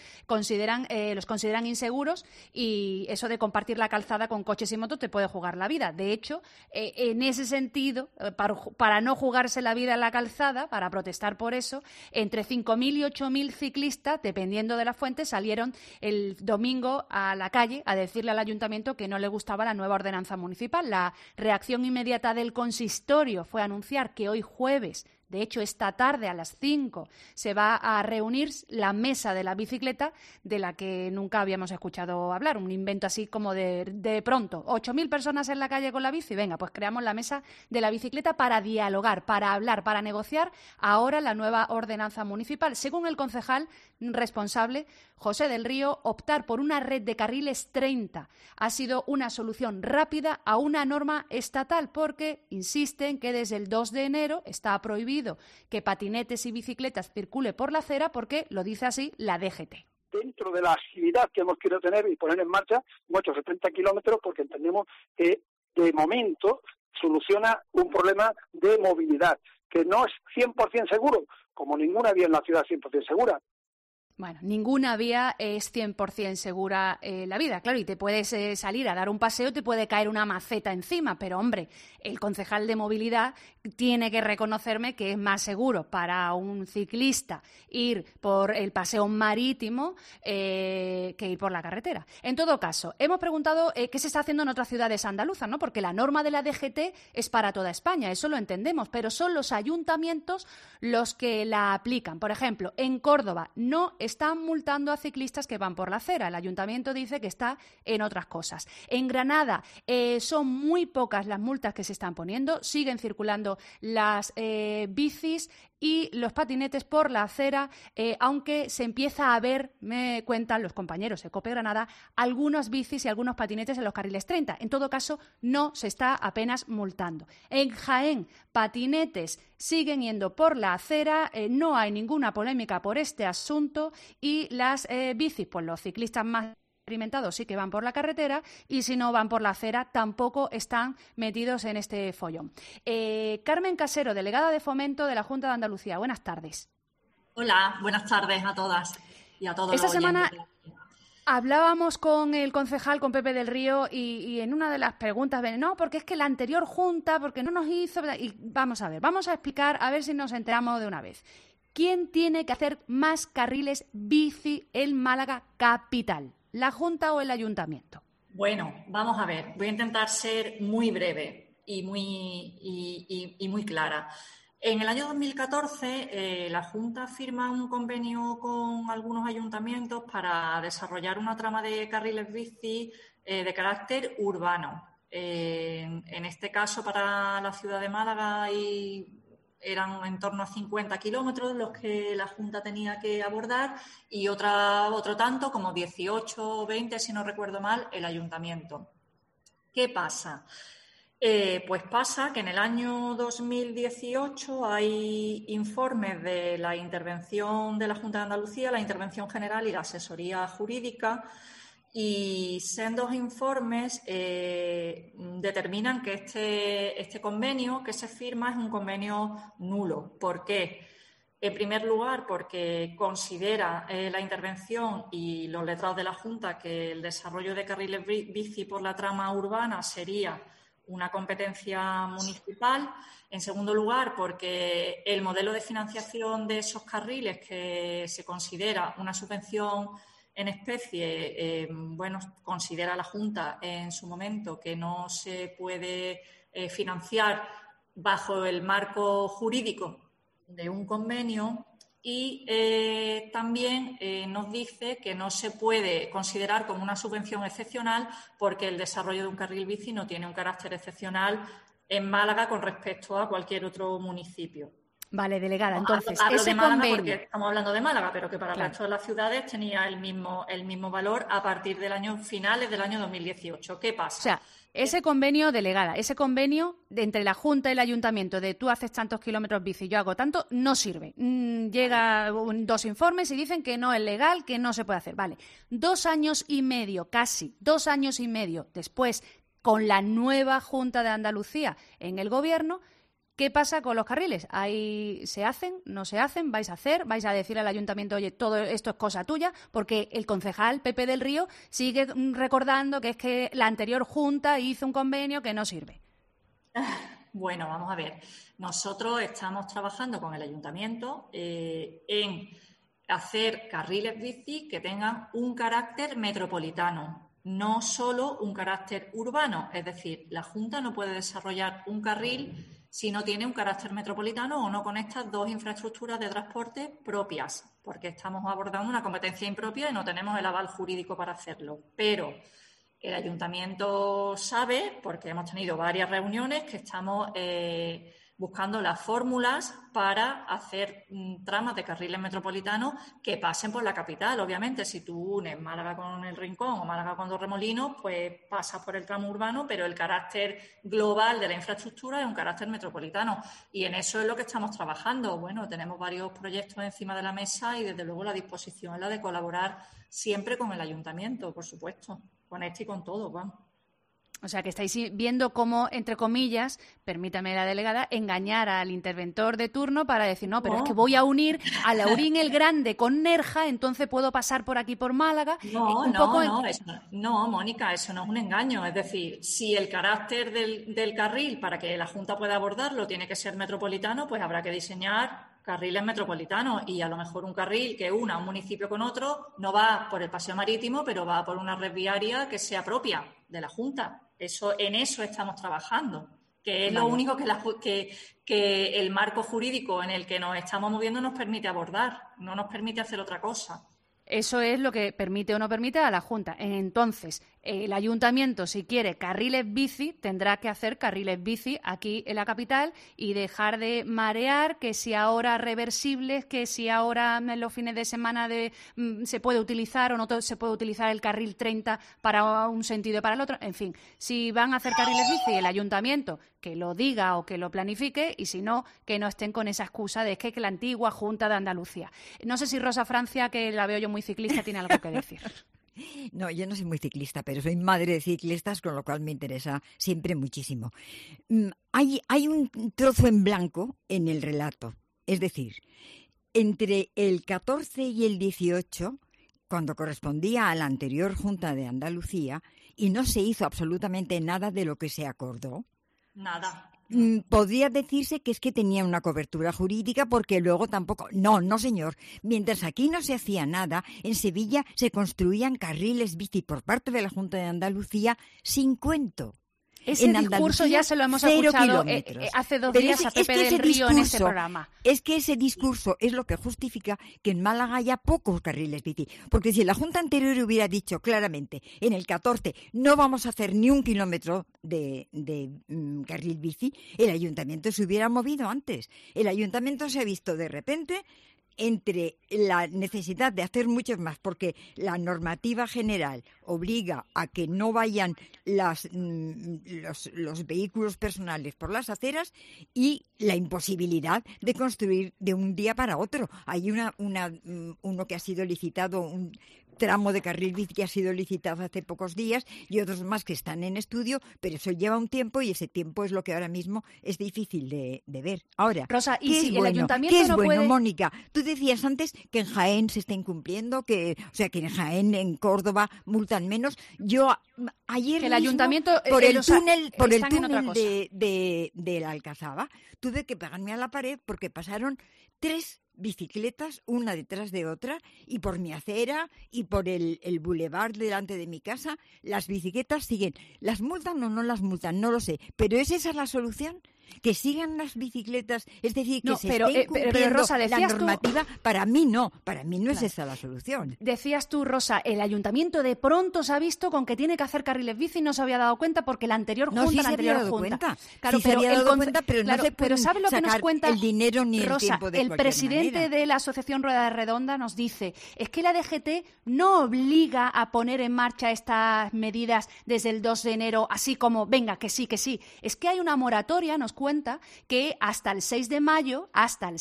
los consideran inseguros y eso de compartir la calzada con coches y motos te puede jugar la vida. De hecho, en ese sentido, para no jugarse la vida en la calzada, para protestar por eso, entre 5.000 y 8.000 ciclistas, dependiendo de la fuente, salieron el domingo a la calle a decirle al ayuntamiento que no le gustaba la nueva ordenanza municipal. La reacción inmediata del consistorio fue anunciar que hoy jueves, de hecho esta tarde a las 5, se va a reunir la mesa de la bicicleta, de la que nunca habíamos escuchado hablar, un invento así como de pronto. 8.000 personas en la calle con la bici, venga, pues creamos la mesa de la bicicleta para dialogar, para hablar, para negociar ahora la nueva ordenanza municipal. Según el concejal responsable, José del Río, optar por una red de carriles 30 ha sido una solución rápida a una norma estatal porque insisten que desde el 2 de enero está prohibido que patinetes y bicicletas circule por la acera porque lo dice así la DGT. Dentro de la agilidad que hemos querido tener y poner en marcha, hemos hecho 70 kilómetros porque entendemos que de momento soluciona un problema de movilidad, que no es 100% seguro, como ninguna vía en la ciudad es 100% segura. Bueno, ninguna vía es 100% segura la vida, claro, y te puedes salir a dar un paseo, te puede caer una maceta encima, pero hombre, el concejal de movilidad tiene que reconocerme que es más seguro para un ciclista ir por el paseo marítimo que ir por la carretera. En todo caso, hemos preguntado qué se está haciendo en otras ciudades andaluzas, ¿no? Porque la norma de la DGT es para toda España, eso lo entendemos, pero son los ayuntamientos los que la aplican. Por ejemplo, en Córdoba no están multando a ciclistas que van por la acera. El ayuntamiento dice que está en otras cosas. En Granada son muy pocas las multas que se están poniendo. Siguen circulando las bicis y los patinetes por la acera, aunque se empieza a ver, me cuentan los compañeros de COPE Granada, algunas bicis y algunos patinetes en los carriles 30. En todo caso, no se está apenas multando. En Jaén, patinetes siguen yendo por la acera, no hay ninguna polémica por este asunto y las bicis, pues los ciclistas más experimentados sí que van por la carretera y si no van por la acera tampoco están metidos en este follón. Carmen Casero, delegada de Fomento de la Junta de Andalucía. Buenas tardes. Hola, buenas tardes a todas y a todos. Esta semana hablábamos con el concejal, con Pepe del Río, y en una de las preguntas ven, no, porque es que la anterior Junta, porque no nos hizo... Y vamos a ver, vamos a explicar, a ver si nos enteramos de una vez. ¿Quién tiene que hacer más carriles bici en Málaga capital? ¿La Junta o el Ayuntamiento? Bueno, vamos a ver. Voy a intentar ser muy breve y muy clara. En el año 2014, la Junta firma un convenio con algunos ayuntamientos para desarrollar una trama de carriles bici de carácter urbano. En este caso, para la ciudad de Málaga, eran en torno a 50 kilómetros los que la Junta tenía que abordar y otro tanto, como 18 o 20, si no recuerdo mal, el ayuntamiento. ¿Qué pasa? Pues pasa que en el año 2018 hay informes de la intervención de la Junta de Andalucía, la intervención general y la asesoría jurídica, y sendos informes determinan que este convenio que se firma es un convenio nulo. ¿Por qué? En primer lugar, porque considera la intervención y los letrados de la Junta que el desarrollo de carriles bici por la trama urbana sería una competencia municipal. En segundo lugar, porque el modelo de financiación de esos carriles, que se considera una subvención en especie, considera la Junta en su momento que no se puede financiar bajo el marco jurídico de un convenio. Y también nos dice que no se puede considerar como una subvención excepcional porque el desarrollo de un carril bici no tiene un carácter excepcional en Málaga con respecto a cualquier otro municipio. Vale, delegada, entonces, hablo ese de Málaga convenio... porque estamos hablando de Málaga, pero que para el resto de las ciudades tenía el mismo valor a partir del año finales del año 2018. ¿Qué pasa? O sea, ese convenio, delegada, ese convenio entre la Junta y el Ayuntamiento de tú haces tantos kilómetros bici, yo hago tanto, no sirve. Llega dos informes y dicen que no es legal, que no se puede hacer. Vale, 2 años y medio, casi 2 años y medio después, con la nueva Junta de Andalucía en el Gobierno, ¿qué pasa con los carriles? ¿Ahí se hacen? ¿No se hacen? ¿Vais a hacer? ¿Vais a decir al ayuntamiento, oye, todo esto es cosa tuya? Porque el concejal Pepe del Río sigue recordando que es que la anterior junta hizo un convenio que no sirve. Bueno, vamos a ver. Nosotros estamos trabajando con el ayuntamiento en hacer carriles bici que tengan un carácter metropolitano, no solo un carácter urbano. Es decir, la Junta no puede desarrollar un carril si no tiene un carácter metropolitano o no conecta 2 infraestructuras de transporte propias, porque estamos abordando una competencia impropia y no tenemos el aval jurídico para hacerlo. Pero el ayuntamiento sabe, porque hemos tenido varias reuniones, que estamos buscando las fórmulas para hacer tramas de carriles metropolitanos que pasen por la capital. Obviamente, si tú unes Málaga con El Rincón o Málaga con Torremolinos, pues pasas por el tramo urbano, pero el carácter global de la infraestructura es un carácter metropolitano. Y en eso es lo que estamos trabajando. Bueno, tenemos varios proyectos encima de la mesa y, desde luego, la disposición es la de colaborar siempre con el ayuntamiento, por supuesto, con este y con todo, vamos. O sea, que estáis viendo cómo, entre comillas, permítame la delegada, engañar al interventor de turno para decir, no, pero es que voy a unir a Laurín el Grande con Nerja, entonces puedo pasar por aquí por Málaga. No, Mónica, eso no es un engaño. Es decir, si el carácter del carril para que la Junta pueda abordarlo tiene que ser metropolitano, pues habrá que diseñar carriles metropolitanos, y a lo mejor un carril que una un municipio con otro no va por el paseo marítimo, pero va por una red viaria que sea propia de la Junta. En eso estamos trabajando, que es lo único que el marco jurídico en el que nos estamos moviendo nos permite abordar, no nos permite hacer otra cosa. Eso es lo que permite o no permite a la Junta. Entonces, el ayuntamiento, si quiere carriles bici, tendrá que hacer carriles bici aquí en la capital y dejar de marear que si ahora reversibles, que si ahora en los fines de semana se puede utilizar o no se puede utilizar el carril 30 para un sentido y para el otro. En fin, si van a hacer carriles bici, el ayuntamiento que lo diga o que lo planifique, y si no, que no estén con esa excusa de que la antigua Junta de Andalucía. No sé si Rosa Francia, que la veo yo muy ciclista, tiene algo que decir. No, yo no soy muy ciclista, pero soy madre de ciclistas, con lo cual me interesa siempre muchísimo. Hay un trozo en blanco en el relato. Es decir, entre el 14 y el 18, cuando correspondía a la anterior Junta de Andalucía, y no se hizo absolutamente nada de lo que se acordó. Nada. Podría decirse que es que tenía una cobertura jurídica, porque luego tampoco... No, señor. Mientras aquí no se hacía nada, en Sevilla se construían carriles bici por parte de la Junta de Andalucía sin cuento. Ese en discurso Andalucía, ya se lo hemos 0 escuchado kilómetros. hace 2 Pero días a Pepe del Río en este programa. Es que ese discurso es lo que justifica que en Málaga haya pocos carriles bici. Porque si la Junta anterior hubiera dicho claramente, en el 14 no vamos a hacer ni 1 kilómetro de carril bici, el ayuntamiento se hubiera movido antes. El ayuntamiento se ha visto de repente entre la necesidad de hacer muchos más, porque la normativa general obliga a que no vayan los vehículos personales por las aceras, y la imposibilidad de construir de un día para otro. Hay uno que ha sido licitado, un tramo de carril bici que ha sido licitado hace pocos días, y otros más que están en estudio, pero eso lleva un tiempo, y ese tiempo es lo que ahora mismo es difícil de ver. Ahora, Rosa, ¿y si el ayuntamiento ¿qué es no bueno, puede...? Mónica? Tú decías antes que en Jaén se está incumpliendo, que en Jaén, en Córdoba, multan menos. Yo ayer que el mismo, ayuntamiento por el túnel de la Alcazaba, tuve que pegarme a la pared porque pasaron 3 bicicletas una detrás de otra, y por mi acera y por el bulevar delante de mi casa las bicicletas siguen. ¿Las multan o no las multan? No lo sé, pero ¿es esa la solución? ¿Que sigan las bicicletas? Es decir, que esté incumpliendo Rosa, la normativa. Para mí no es esa la solución. Decías tú, Rosa, el ayuntamiento de pronto se ha visto con que tiene que hacer carriles bici y no se había dado cuenta porque la anterior junta... No, sí se había dado cuenta. Claro, sí se había dado cuenta, pero no se puede ¿sabe lo que nos cuenta el dinero ni Rosa, el tiempo de el presidente manera. De la Asociación Rueda Redonda nos dice, es que la DGT no obliga a poner en marcha estas medidas desde el 2 de enero, así como, venga, que sí. Es que hay una moratoria, nos cuenta, que hasta el 6 de mayo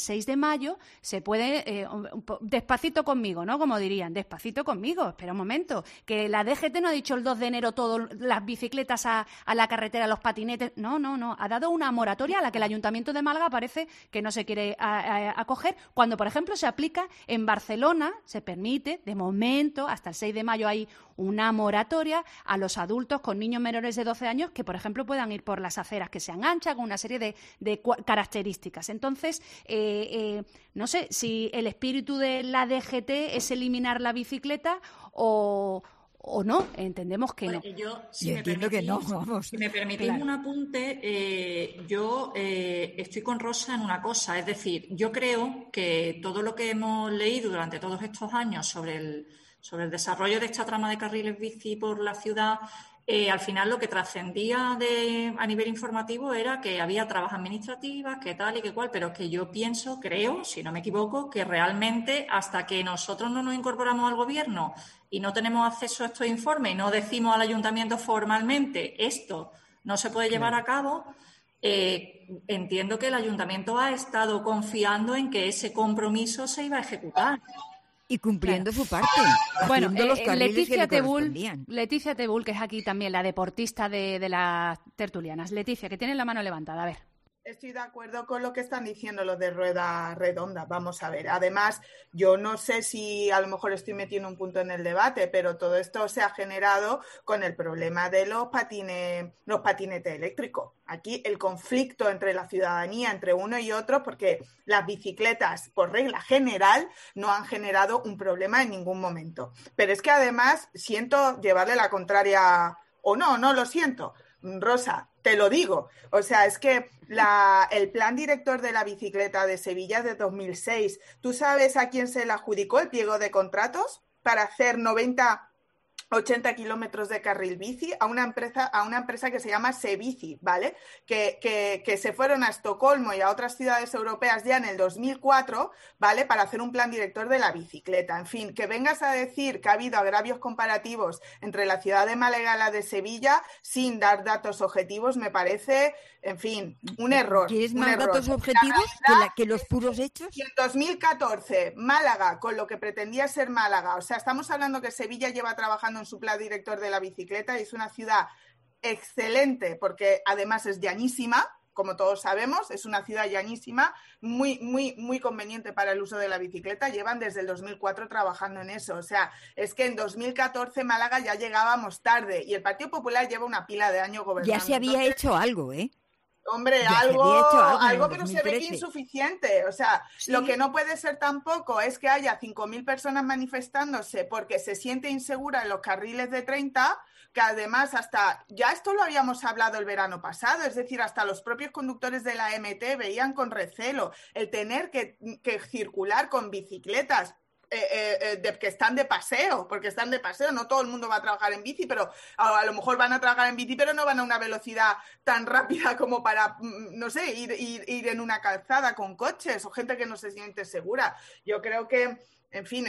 se puede, despacito conmigo, ¿no? Como dirían, despacito conmigo, espera un momento, que la DGT no ha dicho el 2 de enero todas las bicicletas a la carretera, los patinetes, no, ha dado una moratoria a la que el Ayuntamiento de Málaga parece que no se quiere acoger, cuando, por ejemplo, se aplica en Barcelona, se permite, de momento, hasta el 6 de mayo hay una moratoria a los adultos con niños menores de 12 años que, por ejemplo, puedan ir por las aceras que sean anchas, con una serie de características. Entonces, no sé si el espíritu de la DGT es eliminar la bicicleta o no, entendemos que no. Yo entiendo que no, vamos. Si me permitís un apunte, yo estoy con Rosa en una cosa, es decir, yo creo que todo lo que hemos leído durante todos estos años sobre el desarrollo de esta trama de carriles bici por la ciudad, al final lo que trascendía a nivel informativo era que había trabas administrativas, que tal y que cual, pero que yo creo, si no me equivoco, que realmente hasta que nosotros no nos incorporamos al gobierno y no tenemos acceso a estos informes y no decimos al ayuntamiento formalmente esto no se puede llevar a cabo, entiendo que el ayuntamiento ha estado confiando en que ese compromiso se iba a ejecutar. Y cumpliendo su parte. Bueno, los Leticia Tebul, que es aquí también la deportista de las tertulianas. Leticia, que tiene la mano levantada, a ver. Estoy de acuerdo con lo que están diciendo los de Rueda Redonda. Vamos a ver. Además, yo no sé si a lo mejor estoy metiendo un punto en el debate, pero todo esto se ha generado con el problema de los patinetes eléctricos. Aquí el conflicto entre la ciudadanía, entre uno y otro, porque las bicicletas, por regla general, no han generado un problema en ningún momento. Pero es que además siento llevarle la contraria, o no lo siento. Rosa, te lo digo. O sea, es que el plan director de la bicicleta de Sevilla es de 2006. ¿Tú sabes a quién se le adjudicó el pliego de contratos para hacer 80 kilómetros de carril bici? A una empresa que se llama Sebici, ¿vale? Que se fueron a Estocolmo y a otras ciudades europeas ya en el 2004, ¿vale? Para hacer un plan director de la bicicleta. En fin, que vengas a decir que ha habido agravios comparativos entre la ciudad de Málaga y la de Sevilla sin dar datos objetivos me parece, en fin, un error. ¿Quieres más datos objetivos que los puros hechos? Y en 2014, Málaga, con lo que pretendía ser Málaga, o sea, estamos hablando que Sevilla lleva trabajando en su plan director de la bicicleta y es una ciudad excelente porque además es llanísima, como todos sabemos, es una ciudad llanísima, muy conveniente para el uso de la bicicleta. Llevan desde el 2004 trabajando en eso. O sea, es que en 2014 Málaga ya llegábamos tarde y el Partido Popular lleva una pila de años gobernando. Ya se había hecho algo, ¿eh? Hombre, Ya se había hecho algo en pero se ve 2013. insuficiente. O sea, Sí. lo que no puede ser tampoco es que haya 5.000 personas manifestándose porque se siente insegura en los carriles de 30, que además ya esto lo habíamos hablado el verano pasado, es decir, hasta los propios conductores de la MT veían con recelo el tener que circular con bicicletas que están de paseo, porque están de paseo, no todo el mundo va a trabajar en bici, pero a lo mejor van a trabajar en bici, pero no van a una velocidad tan rápida como para, no sé, ir en una calzada con coches o gente que no se siente segura. Yo creo que, en fin,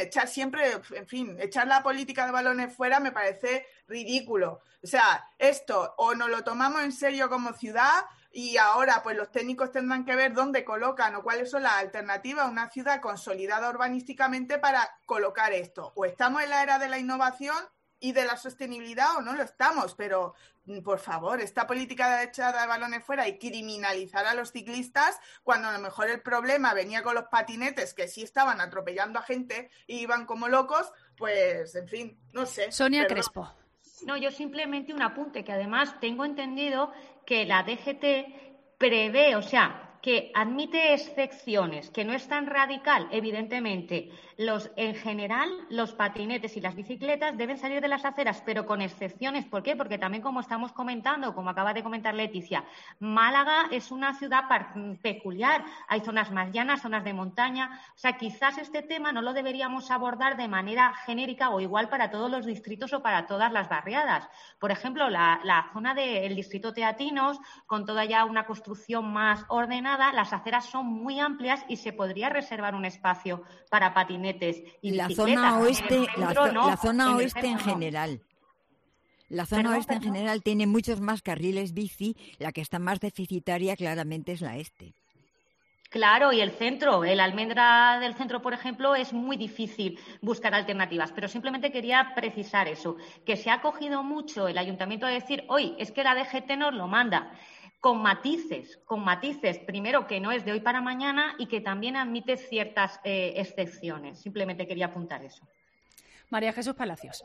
echar la política de balones fuera me parece ridículo. O sea, esto o nos lo tomamos en serio como ciudad. Y ahora, pues los técnicos tendrán que ver dónde colocan o cuáles son las alternativas a una ciudad consolidada urbanísticamente para colocar esto. O estamos en la era de la innovación y de la sostenibilidad o no lo estamos. Pero, por favor, esta política de echada de balones fuera y criminalizar a los ciclistas, cuando a lo mejor el problema venía con los patinetes, que sí estaban atropellando a gente y iban como locos, pues, en fin, no sé. Sonia Perdón. Crespo. No, yo simplemente un apunte, que además tengo entendido que la DGT prevé, o sea, que admite excepciones, que no es tan radical, evidentemente. En general, los patinetes y las bicicletas deben salir de las aceras, pero con excepciones. ¿Por qué? Porque también, como estamos comentando, como acaba de comentar Leticia, Málaga es una ciudad peculiar. Hay zonas más llanas, zonas de montaña. O sea, quizás este tema no lo deberíamos abordar de manera genérica o igual para todos los distritos o para todas las barriadas. Por ejemplo, la zona del distrito Teatinos, con toda ya una construcción más ordenada, las aceras son muy amplias y se podría reservar un espacio para patinetes y La bicicletas. zona oeste, En el centro, no. la zona En el oeste en centro, no. general. La zona Perdón, oeste en perdón. general tiene muchos más carriles bici, la que está más deficitaria claramente es la este. Claro, y el centro, el Almendra del centro, por ejemplo, es muy difícil buscar alternativas, pero simplemente quería precisar eso, que se ha cogido mucho el ayuntamiento a decir, hoy es que la DGT nos lo manda, con matices, primero que no es de hoy para mañana y que también admite ciertas excepciones. Simplemente quería apuntar eso. María Jesús Palacios.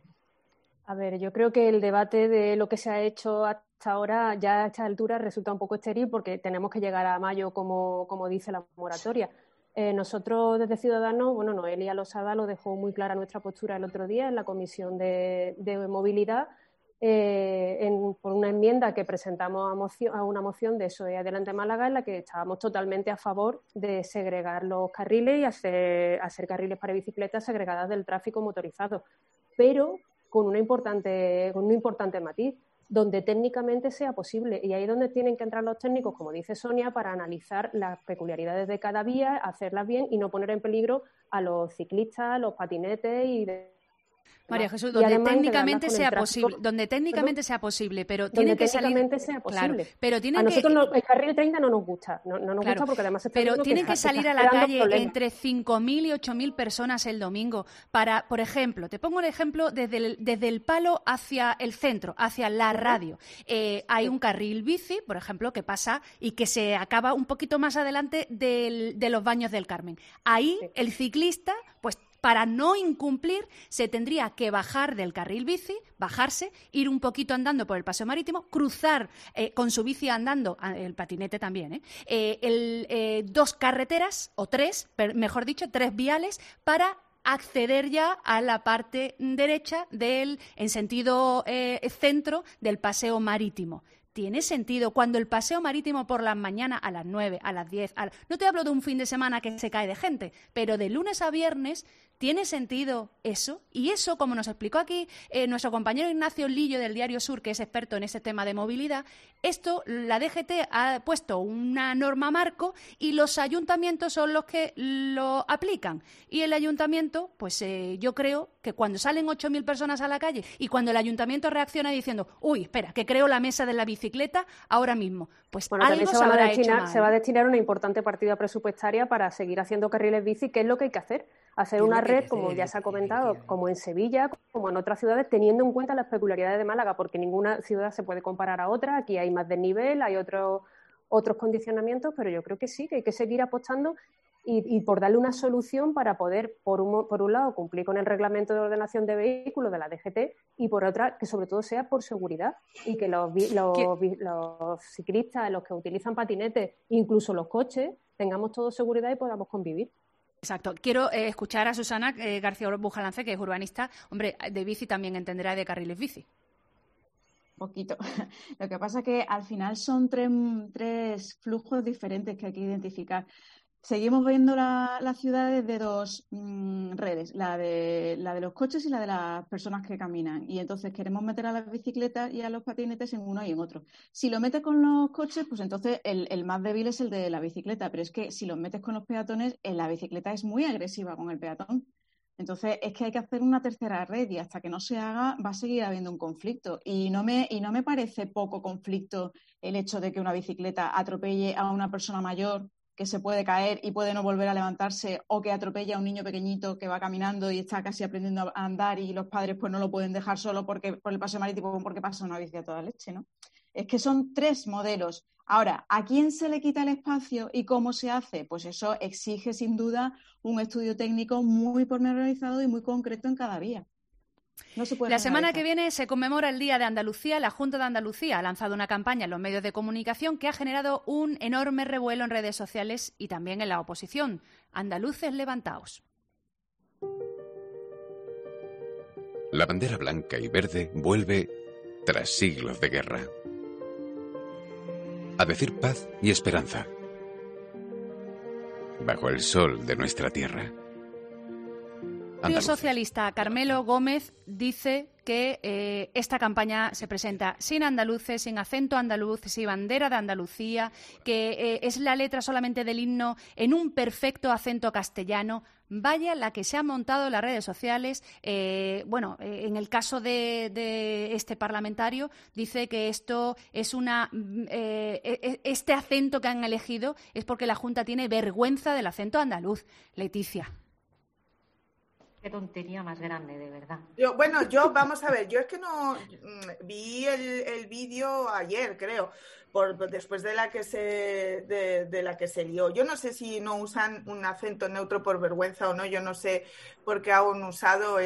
A ver, yo creo que el debate de lo que se ha hecho hasta ahora, ya a esta altura, resulta un poco estéril porque tenemos que llegar a mayo, como dice la moratoria. Nosotros, desde Ciudadanos, bueno, Noelia Losada lo dejó muy clara nuestra postura el otro día en la Comisión de Movilidad, por una enmienda que presentamos a una moción de SOE Adelante Málaga, en la que estábamos totalmente a favor de segregar los carriles y hacer carriles para bicicletas segregadas del tráfico motorizado, pero con un importante matiz, donde técnicamente sea posible. Y ahí es donde tienen que entrar los técnicos, como dice Sonia, para analizar las peculiaridades de cada vía, hacerlas bien y no poner en peligro a los ciclistas, los patinetes y María Jesús, y donde además técnicamente integrarlas sea con el posible, tráfico. donde técnicamente Perdón. sea posible, pero Donde tiene que salir. técnicamente sea posible. Claro, pero tiene a que. nosotros el carril 30 no nos gusta, no nos Claro, gusta porque además se está pero viendo tienen que salir a la generando calle problemas. entre 5.000 y 8.000 personas el domingo para, por ejemplo, te pongo un ejemplo desde el Palo hacia el centro, hacia la radio. Hay un carril bici, por ejemplo, que pasa y que se acaba un poquito más adelante de los Baños del Carmen. Ahí el ciclista, pues para no incumplir, se tendría que bajar del carril bici, bajarse, ir un poquito andando por el paseo marítimo, cruzar con su bici andando, el patinete también, dos carreteras, o tres, mejor dicho, tres viales, para acceder ya a la parte derecha en sentido centro del paseo marítimo. ¿Tiene sentido cuando el paseo marítimo por las mañanas a las 9, a las 10, no te hablo de un fin de semana que se cae de gente, pero de lunes a viernes, ¿tiene sentido eso? Y eso, como nos explicó aquí nuestro compañero Ignacio Lillo del Diario Sur, que es experto en ese tema de movilidad, esto, la DGT ha puesto una norma marco y los ayuntamientos son los que lo aplican. Y el ayuntamiento, pues yo creo que cuando salen 8.000 personas a la calle y cuando el ayuntamiento reacciona diciendo, uy, espera, que creo la mesa de la bicicleta ahora mismo, pues bueno, algo también se habrá hecho mal. Se va a destinar una importante partida presupuestaria para seguir haciendo carriles bici, que es lo que hay que hacer. Hacer una red, como ya se ha comentado, como en Sevilla, como en otras ciudades, teniendo en cuenta las peculiaridades de Málaga, porque ninguna ciudad se puede comparar a otra. Aquí hay más desnivel, hay otros condicionamientos, pero yo creo que sí, que hay que seguir apostando y por darle una solución para poder, por un lado, cumplir con el reglamento de ordenación de vehículos de la DGT y por otra, que sobre todo sea por seguridad y que los ciclistas, los que utilizan patinetes, incluso los coches, tengamos todos seguridad y podamos convivir. Exacto. Quiero escuchar a Susana García Bujalance, que es urbanista. Hombre, de bici también entenderá de carriles bici. Poquito. Lo que pasa es que al final son tres flujos diferentes que hay que identificar. Seguimos viendo la ciudad desde dos redes, la de los coches y la de las personas que caminan. Y entonces queremos meter a las bicicletas y a los patinetes en uno y en otro. Si lo metes con los coches, pues entonces el más débil es el de la bicicleta. Pero es que si lo metes con los peatones, la bicicleta es muy agresiva con el peatón. Entonces es que hay que hacer una tercera red y hasta que no se haga va a seguir habiendo un conflicto. Y no me parece poco conflicto el hecho de que una bicicleta atropelle a una persona mayor que se puede caer y puede no volver a levantarse, o que atropelle a un niño pequeñito que va caminando y está casi aprendiendo a andar y los padres pues no lo pueden dejar solo por el paseo marítimo porque pasa una bici a toda leche, ¿no? Es que son tres modelos. Ahora, ¿a quién se le quita el espacio y cómo se hace? Pues eso exige sin duda un estudio técnico muy pormenorizado y muy concreto en cada vía. No se puede La semana que viene se conmemora el Día de Andalucía. La Junta de Andalucía ha lanzado una campaña en los medios de comunicación que ha generado un enorme revuelo en redes sociales y también en la oposición. Andaluces, levantaos. La bandera blanca y verde vuelve tras siglos de guerra. A decir paz y esperanza. Bajo el sol de nuestra tierra. El Partido Socialista Carmelo Gómez dice que esta campaña se presenta sin andaluces, sin acento andaluz, sin bandera de Andalucía, que es la letra solamente del himno en un perfecto acento castellano. Vaya la que se ha montado en las redes sociales. En el caso de este parlamentario, dice que esto es este acento que han elegido es porque la Junta tiene vergüenza del acento andaluz. Leticia. Qué tontería más grande, de verdad. Vamos a ver, yo es que no vi el vídeo ayer, creo, después de la que se lió. Yo no sé si no usan un acento neutro por vergüenza o no, yo no sé por qué han usado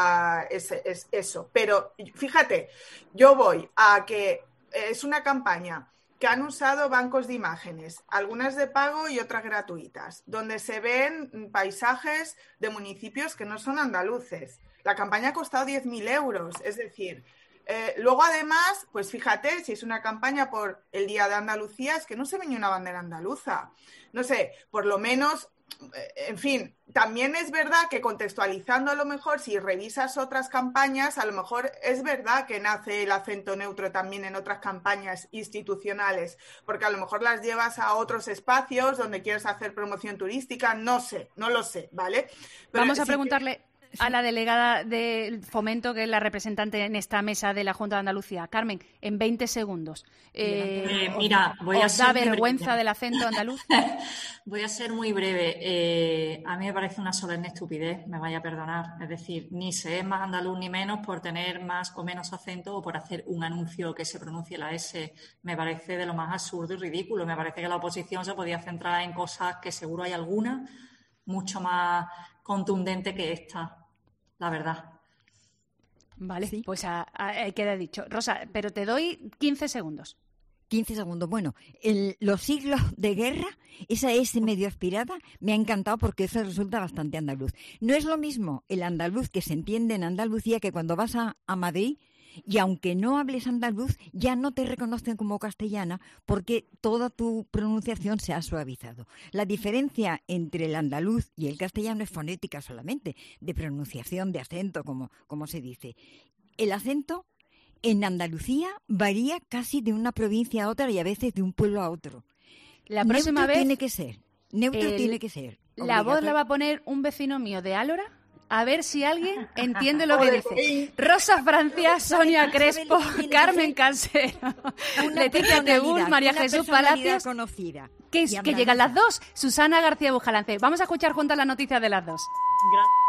eso. Pero fíjate, yo voy a que es una campaña que han usado bancos de imágenes, algunas de pago y otras gratuitas, donde se ven paisajes de municipios que no son andaluces. La campaña ha costado 10.000 euros, es decir, luego además, pues fíjate, si es una campaña por el Día de Andalucía, es que no se ve ni una bandera andaluza. No sé, por lo menos, en fin, también es verdad que contextualizando a lo mejor, si revisas otras campañas, a lo mejor es verdad que nace el acento neutro también en otras campañas institucionales, porque a lo mejor las llevas a otros espacios donde quieres hacer promoción turística, no lo sé, ¿vale? Pero vamos a preguntarle a la delegada del Fomento, que es la representante en esta mesa de la Junta de Andalucía. Carmen, en 20 segundos. ¿Os da vergüenza del acento andaluz? Voy a ser muy breve. A mí me parece una solemne estupidez, me vaya a perdonar. Es decir, ni se es más andaluz ni menos por tener más o menos acento o por hacer un anuncio que se pronuncie la S. Me parece de lo más absurdo y ridículo. Me parece que la oposición se podía centrar en cosas que seguro hay alguna mucho más contundente que esta. La verdad. Vale, sí. Pues ahí queda dicho. Rosa, pero te doy 15 segundos. 15 segundos. Bueno, los siglos de guerra, esa S medio aspirada, me ha encantado porque eso resulta bastante andaluz. No es lo mismo el andaluz que se entiende en Andalucía que cuando vas a Madrid, y aunque no hables andaluz, ya no te reconocen como castellana porque toda tu pronunciación se ha suavizado. La diferencia entre el andaluz y el castellano es fonética solamente, de pronunciación, de acento, como se dice. El acento en Andalucía varía casi de una provincia a otra y a veces de un pueblo a otro. La próxima vez tiene que ser. Neutro tiene que ser. La voz la va a poner un vecino mío de Álora. A ver si alguien entiende lo que dice. Rosa Francia, Sonia Crespo, Carmen Cansero, Leticia Tegul, María Jesús Palacios. Que llegan las dos. Susana García Bujalance. Vamos a escuchar juntas las noticias de las dos. Gracias.